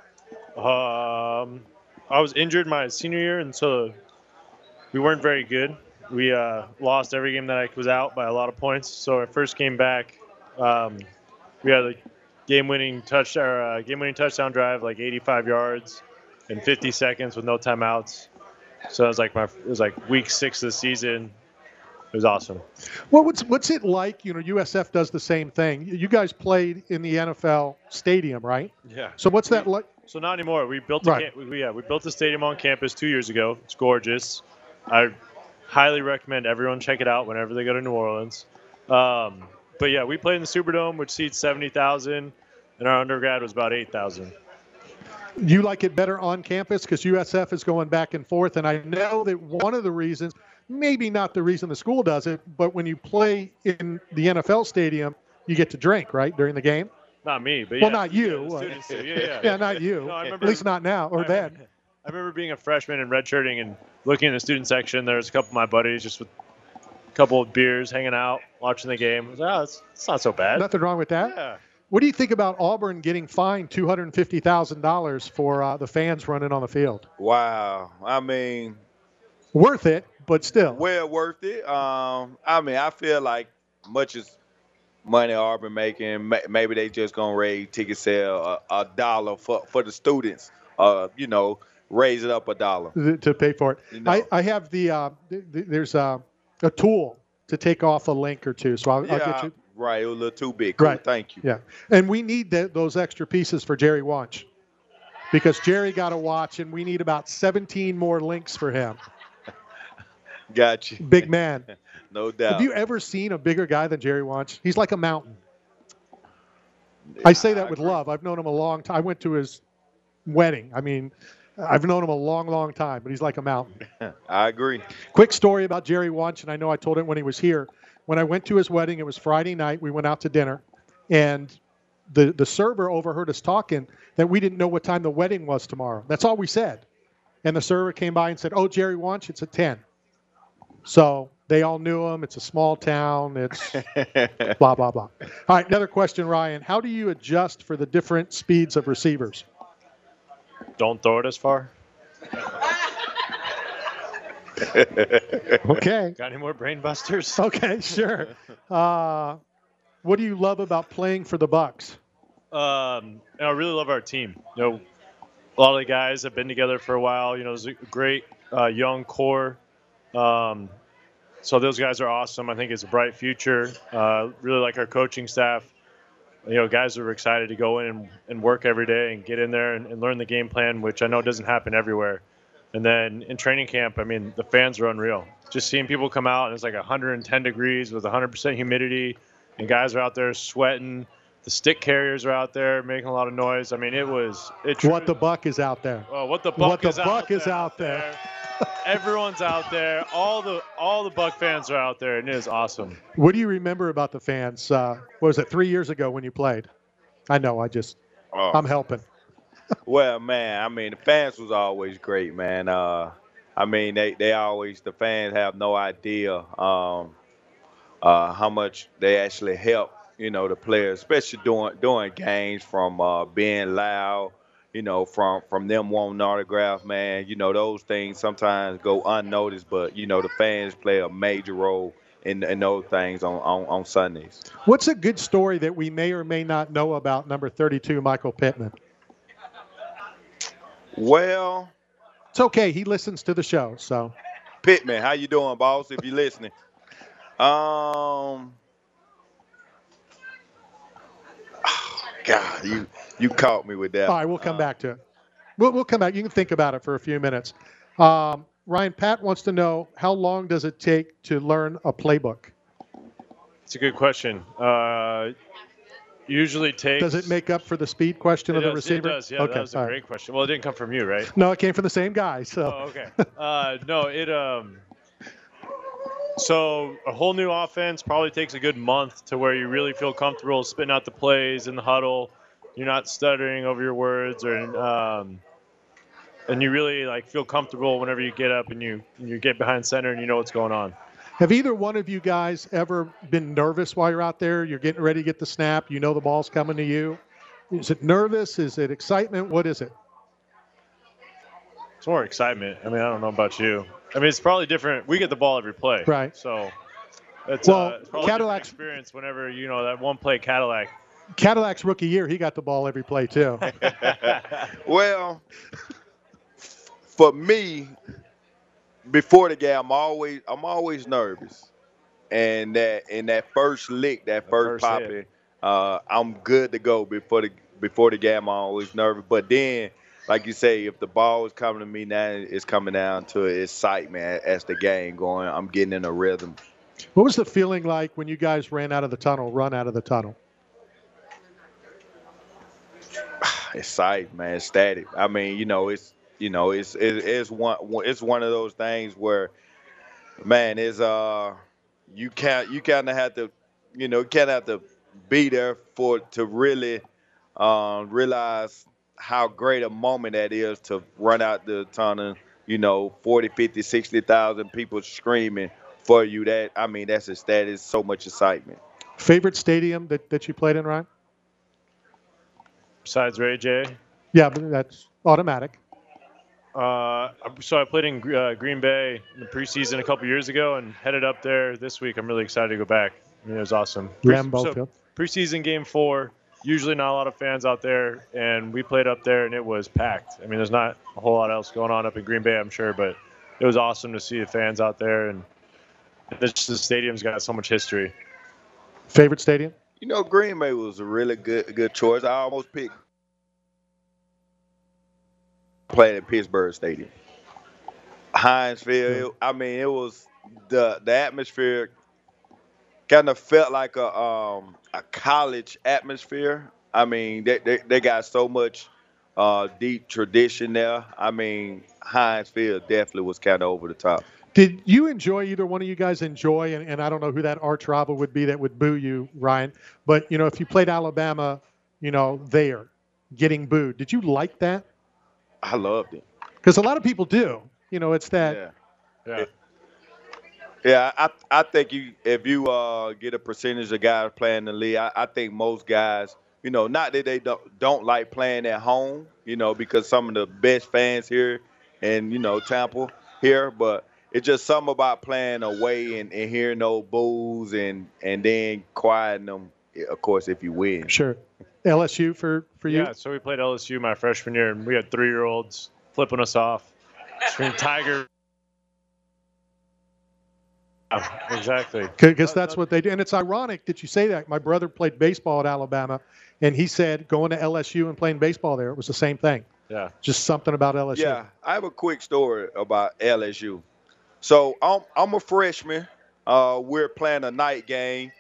Um, I was injured my senior year, and so we weren't very good. We uh, lost every game that I was out by a lot of points. So our first game back, um, we had a game-winning touch, or uh, game-winning touchdown drive, like eighty-five yards in fifty seconds with no timeouts. So it was like my, it was like week six of the season. It was awesome. Well, what's what's it like? You know, U S F does the same thing. You guys played in the N F L stadium, right? Yeah. So what's that like? So not anymore. We built a Right. camp, we, yeah, we built a stadium on campus two years ago. It's gorgeous. I highly recommend everyone check it out whenever they go to New Orleans. Um, but yeah, we played in the Superdome, which seats seventy thousand, and our undergrad was about eight thousand. You like it better on campus because U S F is going back and forth, and I know that one of the reasons, maybe not the reason the school does it, but when you play in the N F L stadium, you get to drink, right, during the game? Not me, but Well, yeah. not you. Yeah, the students do. Yeah, yeah. Yeah, not you. No, I At remember- least not now or I then. remember- I remember being a freshman and redshirting and looking in the student section. There was a couple of my buddies just with a couple of beers, hanging out, watching the game. I was like, oh, it's, it's not so bad. Nothing wrong with that. Yeah. What do you think about Auburn getting fined two hundred fifty thousand dollars for uh, the fans running on the field? Wow. I mean, Worth it, but still. well worth it. Um, I mean, I feel like much as money Auburn making, ma- maybe they just gonna raise ticket sale a, a dollar for, for the students. Uh, you know, raise it up a dollar. th- to pay for it. You know. I, I have the uh, th- th- there's a, a tool to take off a link or two, so I'll, I'll Yeah, get you. right. It was a little too big. Cool, Right. Thank you. Yeah, and we need that those extra pieces for Jerry Watch because Jerry got a watch, and we need about seventeen more links for him. Got you. Big man. No doubt. Have you ever seen a bigger guy than Jerry Wunsch? He's like a mountain. I say that with love. I've known him a long time. I went to his wedding. I mean, I've known him a long, long time, but he's like a mountain. I agree. Quick story about Jerry Wunsch, and I know I told it when he was here. When I went to his wedding, it was Friday night. We went out to dinner, and the, the server overheard us talking that we didn't know what time the wedding was tomorrow. That's all we said. And the server came by and said, oh, Jerry Wunsch, it's at ten. So they all knew him. It's a small town. It's blah, blah, blah. All right, another question, Ryan. How do you adjust for the different speeds of receivers? Don't throw it as far. Okay. Got any more brain busters? Okay, sure. Uh, what do you love about playing for the Bucs? Um, and I really love our team. You know, a lot of the guys have been together for a while. You know, there's a great uh, young core. Um, so those guys are awesome. I think it's a bright future. Uh, really like our coaching staff. You know, guys are excited to go in and, and work every day and get in there and, and learn the game plan, which I know doesn't happen everywhere. And then in training camp, I mean, the fans are unreal. Just seeing people come out and it's like one hundred ten degrees with one hundred percent humidity, and guys are out there sweating. The stick carriers are out there making a lot of noise. I mean, it was it. What the buck is out there. Well, what the buck what the is buck out is there, out there. Everyone's out there. All the all the Buck fans are out there, and it is awesome. What do you remember about the fans? Uh, what was it, three years ago when you played? I know, I just, Oh. I'm helping. Well, man, I mean, the fans was always great, man. Uh, I mean, they, they always, the fans have no idea um, uh, how much they actually help, you know, the players, especially during, during games, from uh, being loud, you know, from, from them wanting autographs, man. You know, those things sometimes go unnoticed, but, you know, the fans play a major role in, in those things on, on, on Sundays. What's a good story that we may or may not know about number thirty-two, Michael Pittman? Well, it's okay. He listens to the show, so. Pittman, how you doing, boss, if you're listening? Um, oh, God, you you caught me with that. All right, we'll come back to it. We'll, we'll come back. You can think about it for a few minutes. Um, Ryan, Pat wants to know, how long does it take to learn a playbook? It's a good question. Uh, usually takes. Does it make up for the speed question It of the does, receiver? It does, yeah. Okay, That was a all great right. question. Well, it didn't come from you, right? No, it came from the same guy. So. Oh, okay. Uh, no, it um. So a whole new offense probably takes a good month to where you really feel comfortable spitting out the plays in the huddle. You're not stuttering over your words, or um, and you really like feel comfortable whenever you get up and you you get behind center and you know what's going on. Have either one of you guys ever been nervous while you're out there? You're getting ready to get the snap. You know the ball's coming to you. Is it nervous? Is it excitement? What is it? It's more excitement. I mean, I don't know about you. I mean, it's probably different. We get the ball every play. Right. So it's, Well, uh, it's probably a different Cadillac's- experience whenever, you know, that one play Cadillac. Cadillac's rookie year, he got the ball every play too. Well, for me, before the game, I'm always I'm always nervous, and that in that first lick, that first, first popping, hit. uh, I'm good to go before the before the game. I'm always nervous, but then, like you say, if the ball is coming to me now, it's coming down to excitement as the game going. I'm getting in a rhythm. What was the feeling like when you guys ran out of the tunnel, run out of the tunnel? Excited, man, ecstatic. I mean, you know, it's you know, it's it, it's one it's one of those things where, man, is uh, you can't you kind of have to, you know, you kind of have to be there for to really um, realize how great a moment that is to run out the tunnel. You know, forty, fifty, sixty thousand people screaming for you. That I mean, that's a, that is so much excitement. Favorite stadium that, that you played in, Ryan? Besides Ray J. Yeah, but that's automatic. Uh, so I played in uh, Green Bay in the preseason a couple years ago and headed up there this week. I'm really excited to go back. I mean, it was awesome. Pre- Lambeau so Field. Preseason game four, usually not a lot of fans out there, and we played up there and it was packed. I mean, there's not a whole lot else going on up in Green Bay, I'm sure, but it was awesome to see the fans out there, and this, the stadium's got so much history. Favorite stadium? You know, Green Bay was a really good good choice. I almost picked playing at Pittsburgh Stadium. Heinz Field, I mean, it was the the atmosphere kind of felt like a um, a college atmosphere. I mean, they they, they got so much uh, deep tradition there. I mean, Heinz Field definitely was kind of over the top. Did you enjoy, either one of you guys enjoy, and, and I don't know who that arch rival would be that would boo you, Ryan, but, you know, if you played Alabama, you know, there, getting booed, did you like that? I loved it. Because a lot of people do. You know, it's that. Yeah. Yeah. Yeah, I I think you if you uh, get a percentage of guys playing in the league, I, I think most guys, you know, not that they don't, don't like playing at home, you know, because some of the best fans here in, you know, Tampa here, but it's just something about playing away and, and hearing those boos and, and then quieting them, of course, if you win. Sure. L S U for, for you? Yeah, so we played L S U my freshman year, and we had three-year-olds flipping us off, screaming Tiger. Yeah, exactly. Because that's what they do. And it's ironic that you say that. My brother played baseball at Alabama, and he said going to L S U and playing baseball there, it was the same thing. Yeah. Just something about L S U. Yeah, I have a quick story about L S U. So I'm I'm a freshman. Uh, we're playing a night game,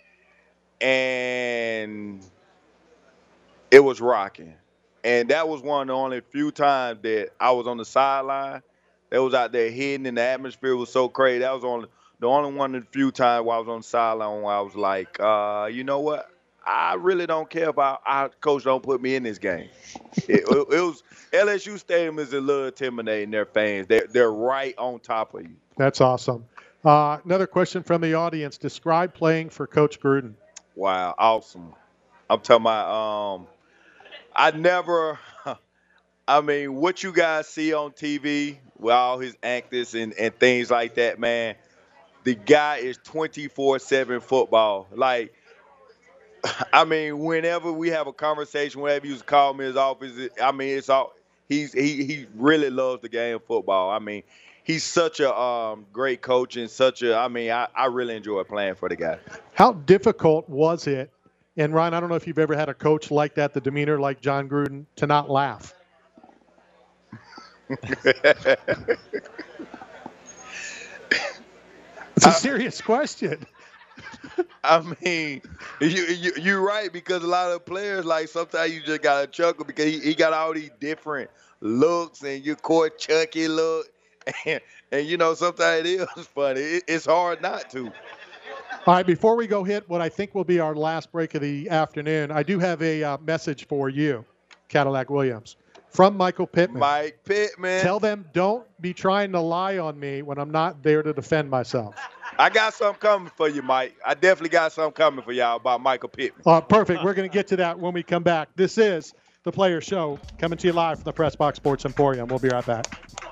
and it was rocking. And that was one of the only few times that I was on the sideline. They was out there hitting, and the atmosphere was so crazy. That was only the only one of the few times where I was on the sideline where I was like, uh, you know what? I really don't care about our coach don't put me in this game. it, it, it was L S U Stadium is a little intimidating. Their fans, they're they're right on top of you. That's awesome. Uh, another question from the audience: describe playing for Coach Gruden. Wow, awesome. I'm talking about. Um, I never. I mean, what you guys see on T V with all his antics and, and things like that, man. The guy is twenty-four seven football. Like, I mean, whenever we have a conversation, whenever you call me his office, I mean, it's all he's he he really loves the game of football. I mean, he's such a um, great coach and such a. I mean, I, I really enjoy playing for the guy. How difficult was it? And Ryan, I don't know if you've ever had a coach like that, the demeanor like John Gruden, to not laugh. It's a serious question. I mean, you, you, you're right, because a lot of players, like, sometimes you just got to chuckle because he, he got all these different looks and your court Chucky look. And, and, you know, sometimes it is funny. It, it's hard not to. All right, before we go hit what I think will be our last break of the afternoon, I do have a uh, message for you, Cadillac Williams, from Michael Pittman. Mike Pittman. Tell them don't be trying to lie on me when I'm not there to defend myself. I got something coming for you, Mike. I definitely got something coming for y'all about Michael Pittman. Uh, perfect. We're going to get to that when we come back. This is The Players Show, coming to you live from the Press Box Sports Emporium. We'll be right back.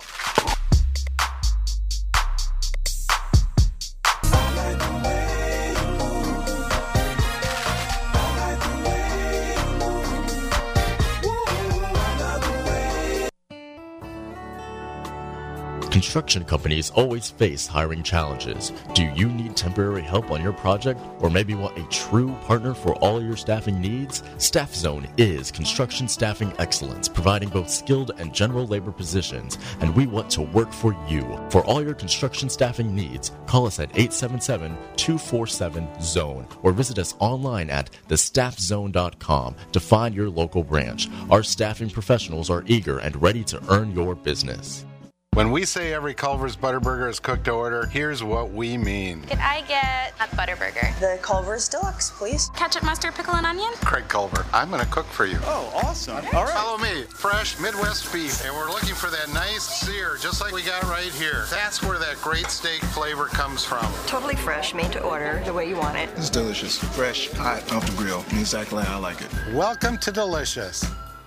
Construction companies always face hiring challenges. Do you need temporary help on your project, or maybe want a true partner for all your staffing needs? Staff Zone is construction staffing excellence, providing both skilled and general labor positions, and we want to work for you. For all your construction staffing needs, call us at eight seven seven, two four seven, zone or visit us online at the staff zone dot com to find your local branch. Our staffing professionals are eager and ready to earn your business. When we say every Culver's Butterburger is cooked to order, here's what we mean. Could I get a Butterburger? The Culver's Deluxe, please. Ketchup, mustard, pickle, and onion? Craig Culver, I'm going to cook for you. Oh, awesome. All right. Follow me. Fresh Midwest beef. And we're looking for that nice sear, just like we got right here. That's where that great steak flavor comes from. Totally fresh, made to order the way you want it. It's delicious. Fresh, hot, off the grill. Exactly how I like it. Welcome to Delicious.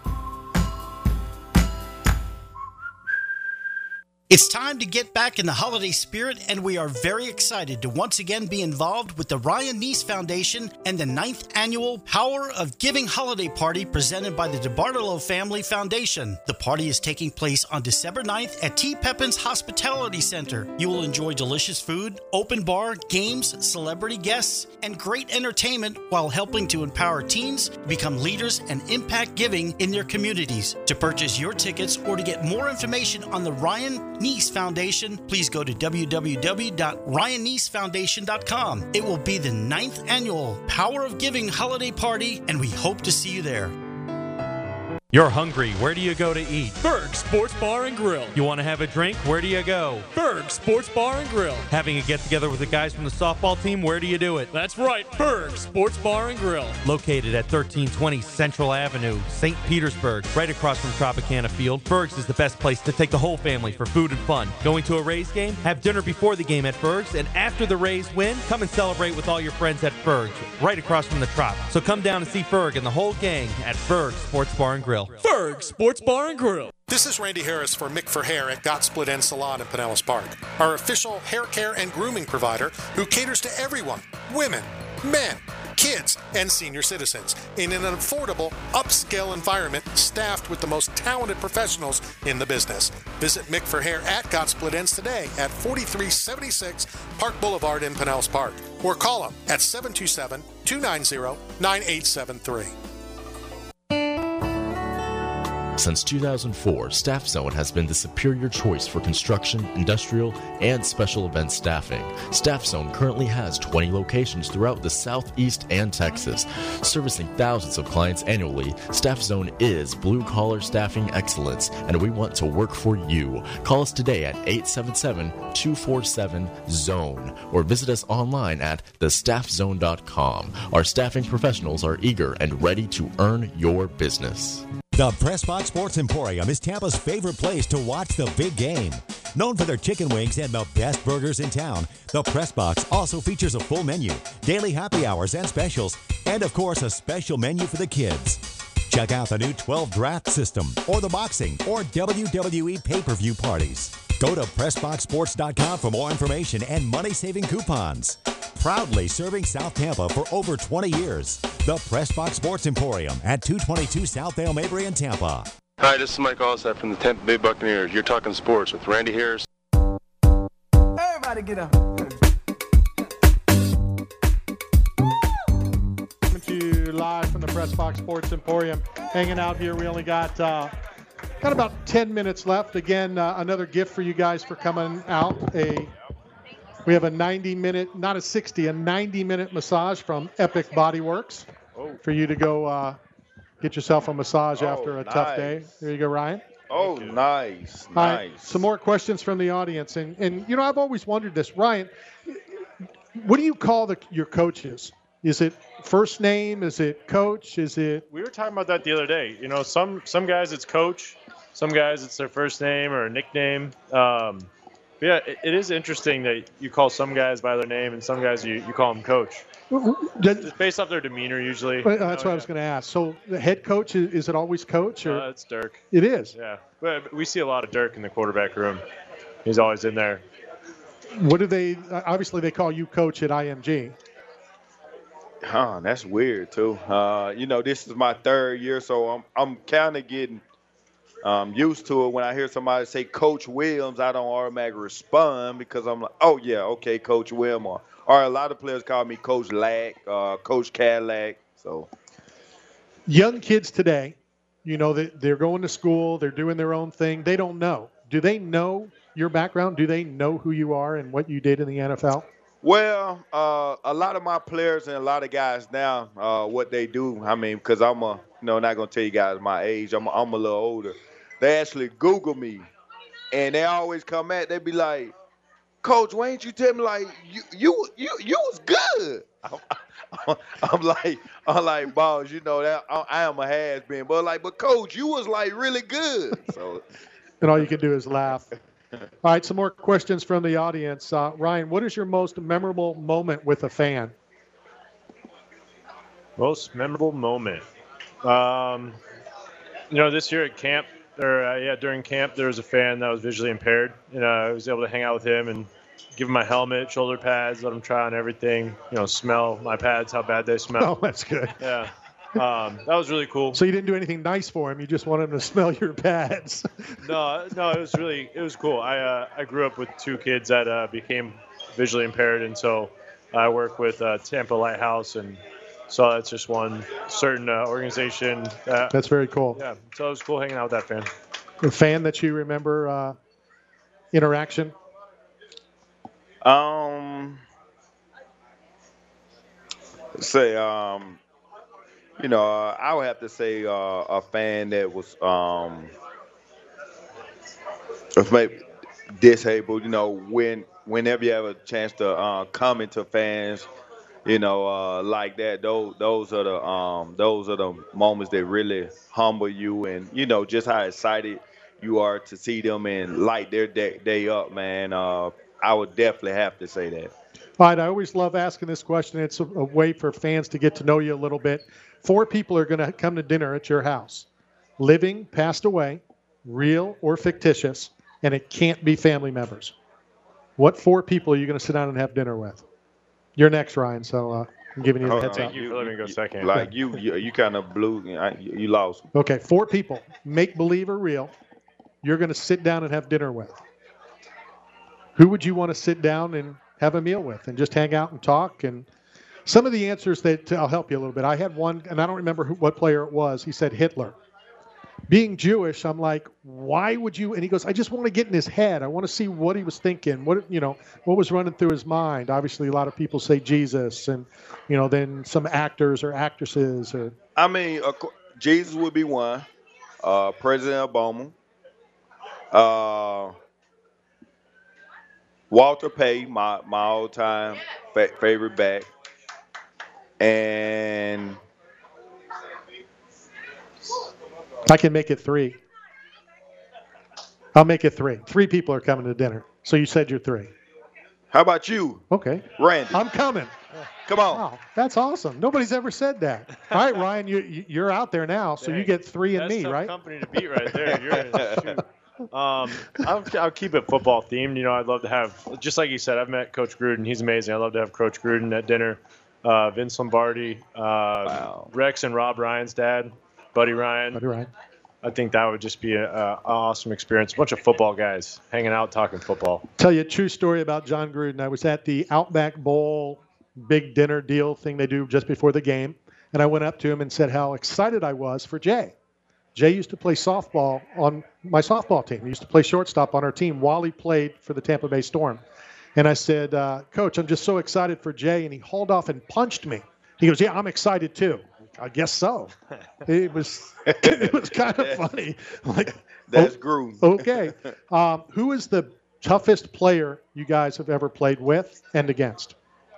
It's time to get back in the holiday spirit, and we are very excited to once again be involved with the Ryan Neese Foundation and the ninth Annual Power of Giving Holiday Party presented by the DeBartolo Family Foundation. The party is taking place on December ninth at T. Pepin's Hospitality Center. You will enjoy delicious food, open bar, games, celebrity guests, and great entertainment while helping to empower teens to become leaders and impact giving in their communities. To purchase your tickets or to get more information on the Ryan Neese Foundation, please go to w w w dot ryan neese foundation dot com. It will be the ninth annual Power of Giving holiday party, and we hope to see you there. You're hungry. Where do you go to eat? Berg Sports Bar and Grill. You want to have a drink? Where do you go? Berg Sports Bar and Grill. Having a get-together with the guys from the softball team? Where do you do it? That's right, Berg Sports Bar and Grill. Located at thirteen twenty Central Avenue, Saint Petersburg, right across from Tropicana Field. Berg's is the best place to take the whole family for food and fun. Going to a Rays game? Have dinner before the game at Berg's, and after the Rays win, come and celebrate with all your friends at Berg's, right across from the Trop. So come down and see Berg and the whole gang at Berg Sports Bar and Grill. Berg Sports Bar and Grill. This is Randy Harris for Mick for Hair at Got Split End Salon in Pinellas Park, our official hair care and grooming provider who caters to everyone, women, men, kids, and senior citizens in an affordable, upscale environment staffed with the most talented professionals in the business. Visit Mick for Hair at Got Split Ends today at forty-three seventy-six Park Boulevard in Pinellas Park, or call them at seven two seven, two nine zero, nine eight seven three. Since two thousand four, Staff Zone has been the superior choice for construction, industrial, and special events staffing. Staff Zone currently has twenty locations throughout the Southeast and Texas. Servicing thousands of clients annually, Staff Zone is blue-collar staffing excellence, and we want to work for you. Call us today at eight seven seven, two four seven, zone or visit us online at the staff zone dot com. Our staffing professionals are eager and ready to earn your business. The Pressbox Sports Emporium is Tampa's favorite place to watch the big game. Known for their chicken wings and the best burgers in town, the Pressbox also features a full menu, daily happy hours and specials, and of course a special menu for the kids. Check out the new twelve draft system or the boxing or W W E pay-per-view parties. Go to press box sports dot com for more information and money-saving coupons. Proudly serving South Tampa for over twenty years. The Pressbox Sports Emporium at two twenty-two South Dale Mabry in Tampa. Hi, this is Mike Allsap from the Tampa Bay Buccaneers. You're talking sports with Randy Harris. Everybody get up. Coming to you live from the Pressbox Sports Emporium. Hanging out here. We only got uh, got about ten minutes left. Again, uh, another gift for you guys for coming out. A We have a ninety minute, not a sixty, a ninety minute massage from Epic Body Works oh. for you to go uh, get yourself a massage oh, after a nice. tough day. There you go, Ryan. Oh, nice, All nice. right, some more questions from the audience. And, and you know, I've always wondered this. Ryan, what do you call the, your coaches? Is it first name? Is it coach? Is it? We were talking about that the other day. You know, some some guys it's coach, some guys it's their first name or a nickname. Um, but yeah, it, it is interesting that you call some guys by their name and some guys you, you call them coach. Just based off their demeanor usually. Well, that's you know, what yeah. I was going to ask. So the head coach, is, is it always coach? Or? Uh, it's Dirk. It is? Yeah. But we see a lot of Dirk in the quarterback room. He's always in there. What do they – obviously they call you coach at I M G. Huh, that's weird too. Uh, you know, this is my third year, so I'm I'm kind of getting um, used to it. When I hear somebody say Coach Williams, I don't automatically respond because I'm like, oh yeah, okay, Coach Williams. Or, or a lot of players call me Coach Lack, uh, Coach Cadillac. So young kids today, you know, they, they're going to school, they're doing their own thing. They don't know. Do they know your background? Do they know who you are and what you did in the N F L? Well, uh, a lot of my players and a lot of guys now, uh, what they do, I mean, because I'm a, you know, not going to tell you guys my age. I'm a, I'm a little older. They actually Google me, and they always come at, they be like, Coach, why ain't you tell me, like, you you you, you was good? I'm, I'm like, I'm like, boss, you know, that I, I am a has-been. But, like, but, Coach, you was, like, really good. So, and all you can do is laugh. All right, some more questions from the audience. Uh, Ryan, what is your most memorable moment with a fan? Most memorable moment. Um, you know, this year at camp, or uh, yeah, during camp, there was a fan that was visually impaired, and uh, I was able to hang out with him and give him my helmet, shoulder pads, let him try on everything. You know, smell my pads, how bad they smell. Oh, that's good. Yeah. Um, that was really cool. So you didn't do anything nice for him. You just wanted him to smell your pads. no, no, it was really, it was cool. I uh, I grew up with two kids that uh, became visually impaired, and so I work with uh, Tampa Lighthouse, and so that's just one certain uh, organization. Uh, that's very cool. Yeah, so it was cool hanging out with that fan. A fan that you remember uh, interaction? Um, say, um, you know, uh, I would have to say uh, a fan that was, um, if maybe disabled. You know, when whenever you have a chance to uh, come into fans, you know, uh, like that, those those are the um, those are the moments that really humble you, and you know, just how excited you are to see them and light their day, day up, man. Uh, I would definitely have to say that. All right, I always love asking this question. It's a, a way for fans to get to know you a little bit. Four people are going to come to dinner at your house. Living, passed away, real or fictitious, and it can't be family members. What four people are you going to sit down and have dinner with? You're next, Ryan, so uh, I'm giving you the Hold heads on. up. Thank you for letting me go second. Like you, you, you kind of blew. I- You lost. Okay, four people, make believe or real, you're going to sit down and have dinner with. Who would you want to sit down and have a meal with and just hang out and talk? And some of the answers that I'll help you a little bit. I had one, and I don't remember who, what player it was. He said Hitler. Being Jewish, I'm like, why would you? And he goes, I just want to get in his head. I want to see what he was thinking. What you know, what was running through his mind. Obviously, a lot of people say Jesus, and you know, then some actors or actresses. Or I mean, of cour- Jesus would be one. Uh, President Obama. Uh, Walter Payton, my my all time fa- favorite back, and I can make it three. I'll make it three. Three people are coming to dinner. So you said you're three. how about you, Okay. Randy? I'm coming. Come on. Wow, that's awesome. Nobody's ever said that. All right, Ryan, you, you- you're out there now, so you Dang. get three and That's me, tough right? company to beat right there. You're in. Shoot. Um, I'll, I'll keep it football themed. You know, I'd love to have, just like you said, I've met Coach Gruden. He's amazing. I'd love to have Coach Gruden at dinner. Uh, Vince Lombardi, uh, Rex and Rob Ryan's dad, Buddy Ryan. Buddy Ryan. I think that would just be an awesome experience. A bunch of football guys hanging out, talking football. Tell you a true story about John Gruden. I was at the Outback Bowl big dinner deal thing they do just before the game, and I went up to him and said how excited I was for Jay. Jay used to play softball on my softball team. He used to play shortstop on our team while he played for the Tampa Bay Storm. And I said, uh, Coach, I'm just so excited for Jay. And he hauled off and punched me. He goes, yeah, I'm excited too. I guess so. It was it was kind of funny. Like, That's oh, Gruden. Okay. Um, who is the toughest player you guys have ever played with and against?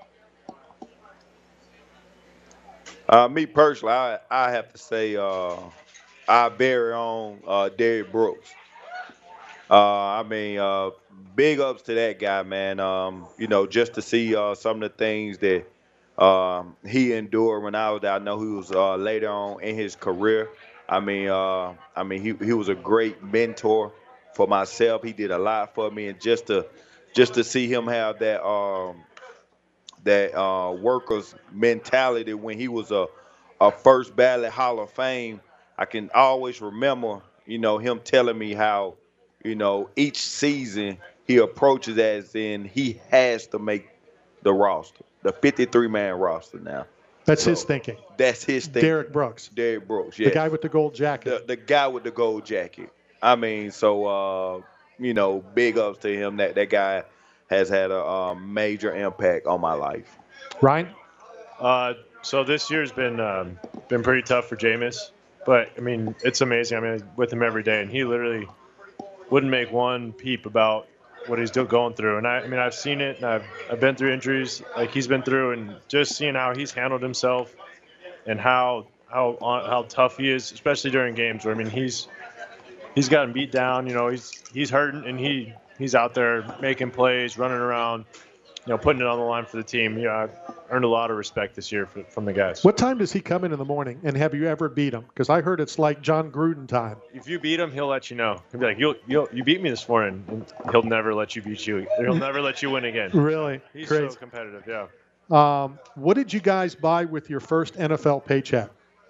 Uh, me personally, I I have to say, uh, our very own uh, Derrick Brooks. Uh, I mean, uh, big ups to that guy, man. Um, you know, just to see uh, some of the things that um, he endured when I was there. I know he was uh, later on in his career. I mean, uh, I mean, he he was a great mentor for myself. He did a lot for me, and just to just to see him have that um, that uh, workers mentality when he was a a first ballot Hall of Fame. I can always remember, you know, him telling me how, you know, each season he approaches as in he has to make the roster, the fifty-three man roster now. That's So, his thinking. That's his thing. Derrick Brooks. Derrick Brooks, The yes. guy with the gold jacket. The, the guy with the gold jacket. I mean, so, uh, you know, big ups to him. That, that guy has had a, uh major impact on my life. Ryan? Uh, so this year's been um, been pretty tough for Jameis, but I mean it's amazing. I mean with him every day, and he literally wouldn't make one peep about what he's still going through. And I, I mean I've seen it, and I've I've been through injuries like he's been through, and just seeing how he's handled himself and how how how tough he is, especially during games where I mean he's he's gotten beat down. You know he's he's hurting, and he he's out there making plays, running around, you know, putting it on the line for the team. You know, I've earned a lot of respect this year for, from the guys. What time does he come in in the morning, and have you ever beat him? Because I heard it's like John Gruden time. If you beat him, he'll let you know. He'll be like, "You you you beat me this morning," and he'll never let you beat you. He'll never let you win again. Really? He's Crazy. so competitive. Yeah. Um, what did you guys buy with your first N F L paycheck?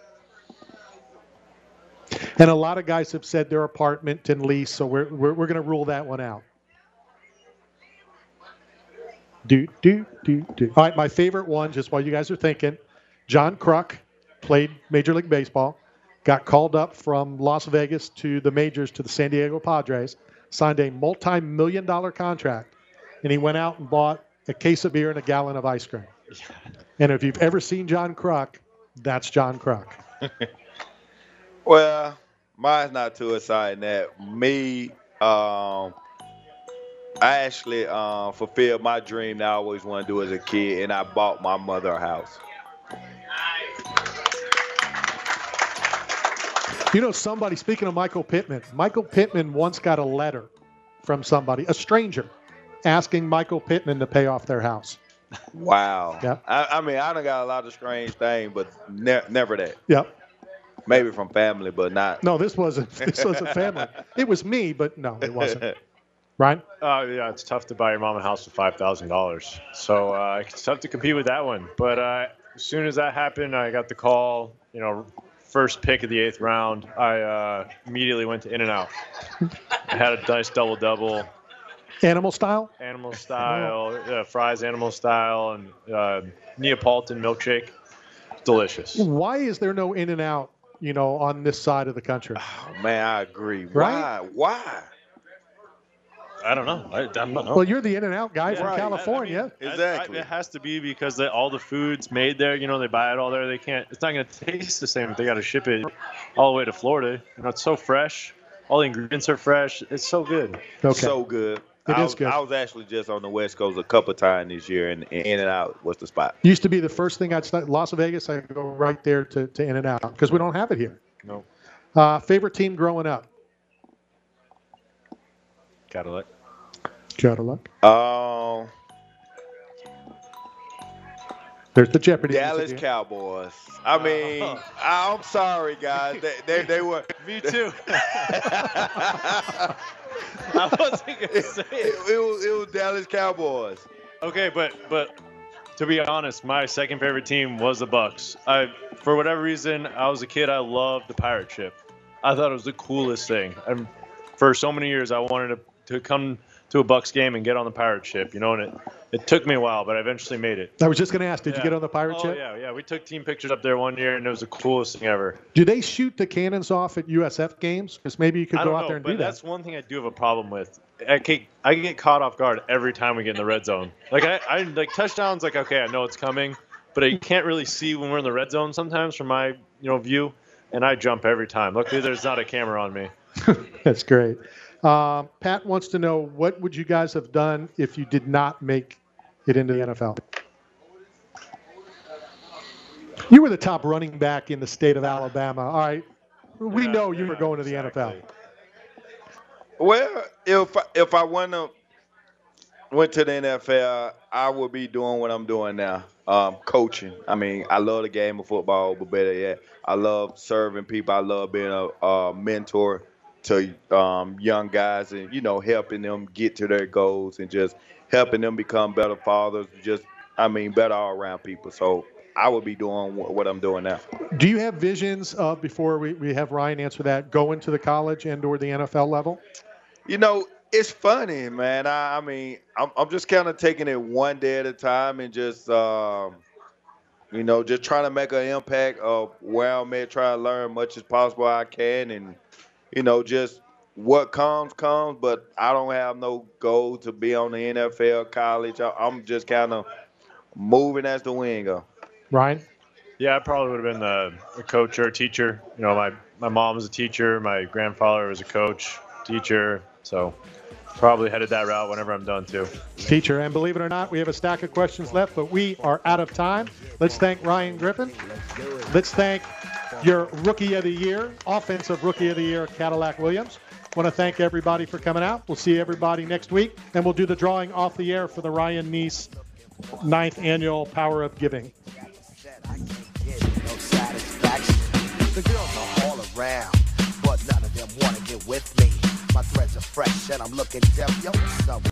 And a lot of guys have said their apartment and lease, so we're we're, we're going to rule that one out. Do, do, do, do. All right, my favorite one, just while you guys are thinking, John Kruk played Major League Baseball, got called up from Las Vegas to the majors to the San Diego Padres. signed a multi-million dollar contract, and he went out and bought a case of beer and a gallon of ice cream. And if you've ever seen John Kruk, that's John Kruk. Well, mine's not too exciting. That me, um, I actually uh, fulfilled my dream that I always wanted to do as a kid, and I bought my mother a house. You know, somebody, speaking of Michael Pittman, Michael Pittman once got a letter from somebody, a stranger, asking Michael Pittman to pay off their house. Wow. Yeah. I, I mean, I done got a lot of strange things, but ne- never that. Yep. Maybe from family, but not. No, this wasn't. This was a family. It was me, but no, it wasn't. Right? Uh, yeah, it's tough to buy your mom a house for five thousand dollars. So uh, it's tough to compete with that one. But uh, as soon as that happened, I got the call, you know, first pick of the eighth round. I uh, immediately went to In-N-Out. I had a nice double-double. Animal style? Animal style, uh, fries animal style, and uh, Neapolitan milkshake. Delicious. Why is there no In-N-Out, you know, on this side of the country? Oh, man, I agree. Right? Why? Why? I don't know. I, I'm not know. Well, you're the In-N-Out guy Yeah, from right. California. I mean, Exactly. I, I, it has to be because they, all the food's made there. You know, they buy it all there. They can't. It's not going to taste the same if they got to ship it all the way to Florida. You know, it's so fresh. All the ingredients are fresh. It's so good. Okay. So good. It I is was, good. I was actually just on the West Coast a couple of times this year, and In-N-Out was the spot. Used to be the first thing I'd start. Las Vegas, I'd go right there to, to In-N-Out because we don't have it here. No. Uh, favorite team growing up? Cadillac. Cadillac. Um, There's the Jeopardy. Dallas music. Cowboys. I mean, I, I'm sorry, guys. They, they, they were. Me too. I wasn't going to say It, it. it, was, it was Dallas Cowboys. Okay, but but to be honest, my second favorite team was the Bucks. I, for whatever reason, I was a kid. I loved the pirate ship. I thought it was the coolest thing. And for so many years, I wanted to, to come to a Bucks game and get on the pirate ship. You know, and it, it took me a while, but I eventually made it. I was just going to ask, did Yeah. you get on the pirate oh, ship? yeah, yeah. We took team pictures up there one year, and it was the coolest thing ever. Do they shoot the cannons off at U S F games? Because maybe you could I go don't out know, there and but do that. that's one thing I do have a problem with. I get, I get caught off guard every time we get in the red zone. Like I, I like touchdowns. Like okay, I know it's coming, but I can't really see when we're in the red zone sometimes from my you know view, and I jump every time. Luckily, there's not a camera on me. That's great. Um, Pat wants to know, what would you guys have done if you did not make it into the N F L? You were the top running back in the state of Alabama. All right. We Yeah, know you yeah, were going to the exactly. N F L. Well, if if I wouldn't have went to the N F L, I would be doing what I'm doing now, um, coaching. I mean, I love the game of football, but better yet, I love serving people. I love being a, a mentor to um, young guys and, you know, helping them get to their goals and just helping them become better fathers, just, I mean, better all-around people. So I would be doing wh- what I'm doing now. Do you have visions of, before we, we have Ryan answer that, going to the college and or the N F L level? You know, it's funny, man. I, I mean, I'm, I'm just kind of taking it one day at a time and just, um, you know, just trying to make an impact of where I'm at, try to learn much as possible I can, and, you know, just what comes, comes. But I don't have no goal to be on the N F L, college. I, I'm just kind of moving as the wind goes. Ryan? Yeah, I probably would have been a, a coach or a teacher. You know, my, my mom was a teacher. My grandfather was a coach, teacher. So probably headed that route whenever I'm done, too. Teacher. And believe it or not, we have a stack of questions left, but we are out of time. Let's thank Ryan Griffin. Let's thank your Rookie of the Year, Offensive Rookie of the Year, Cadillac Williams. Want to thank everybody for coming out. We'll see everybody next week, and we'll do the drawing off the air for the Ryan Neese ninth Annual Power of Giving. The girls are all around, but none of them want to get with me. My threads are fresh and I'm looking deaf. Yo, what's up?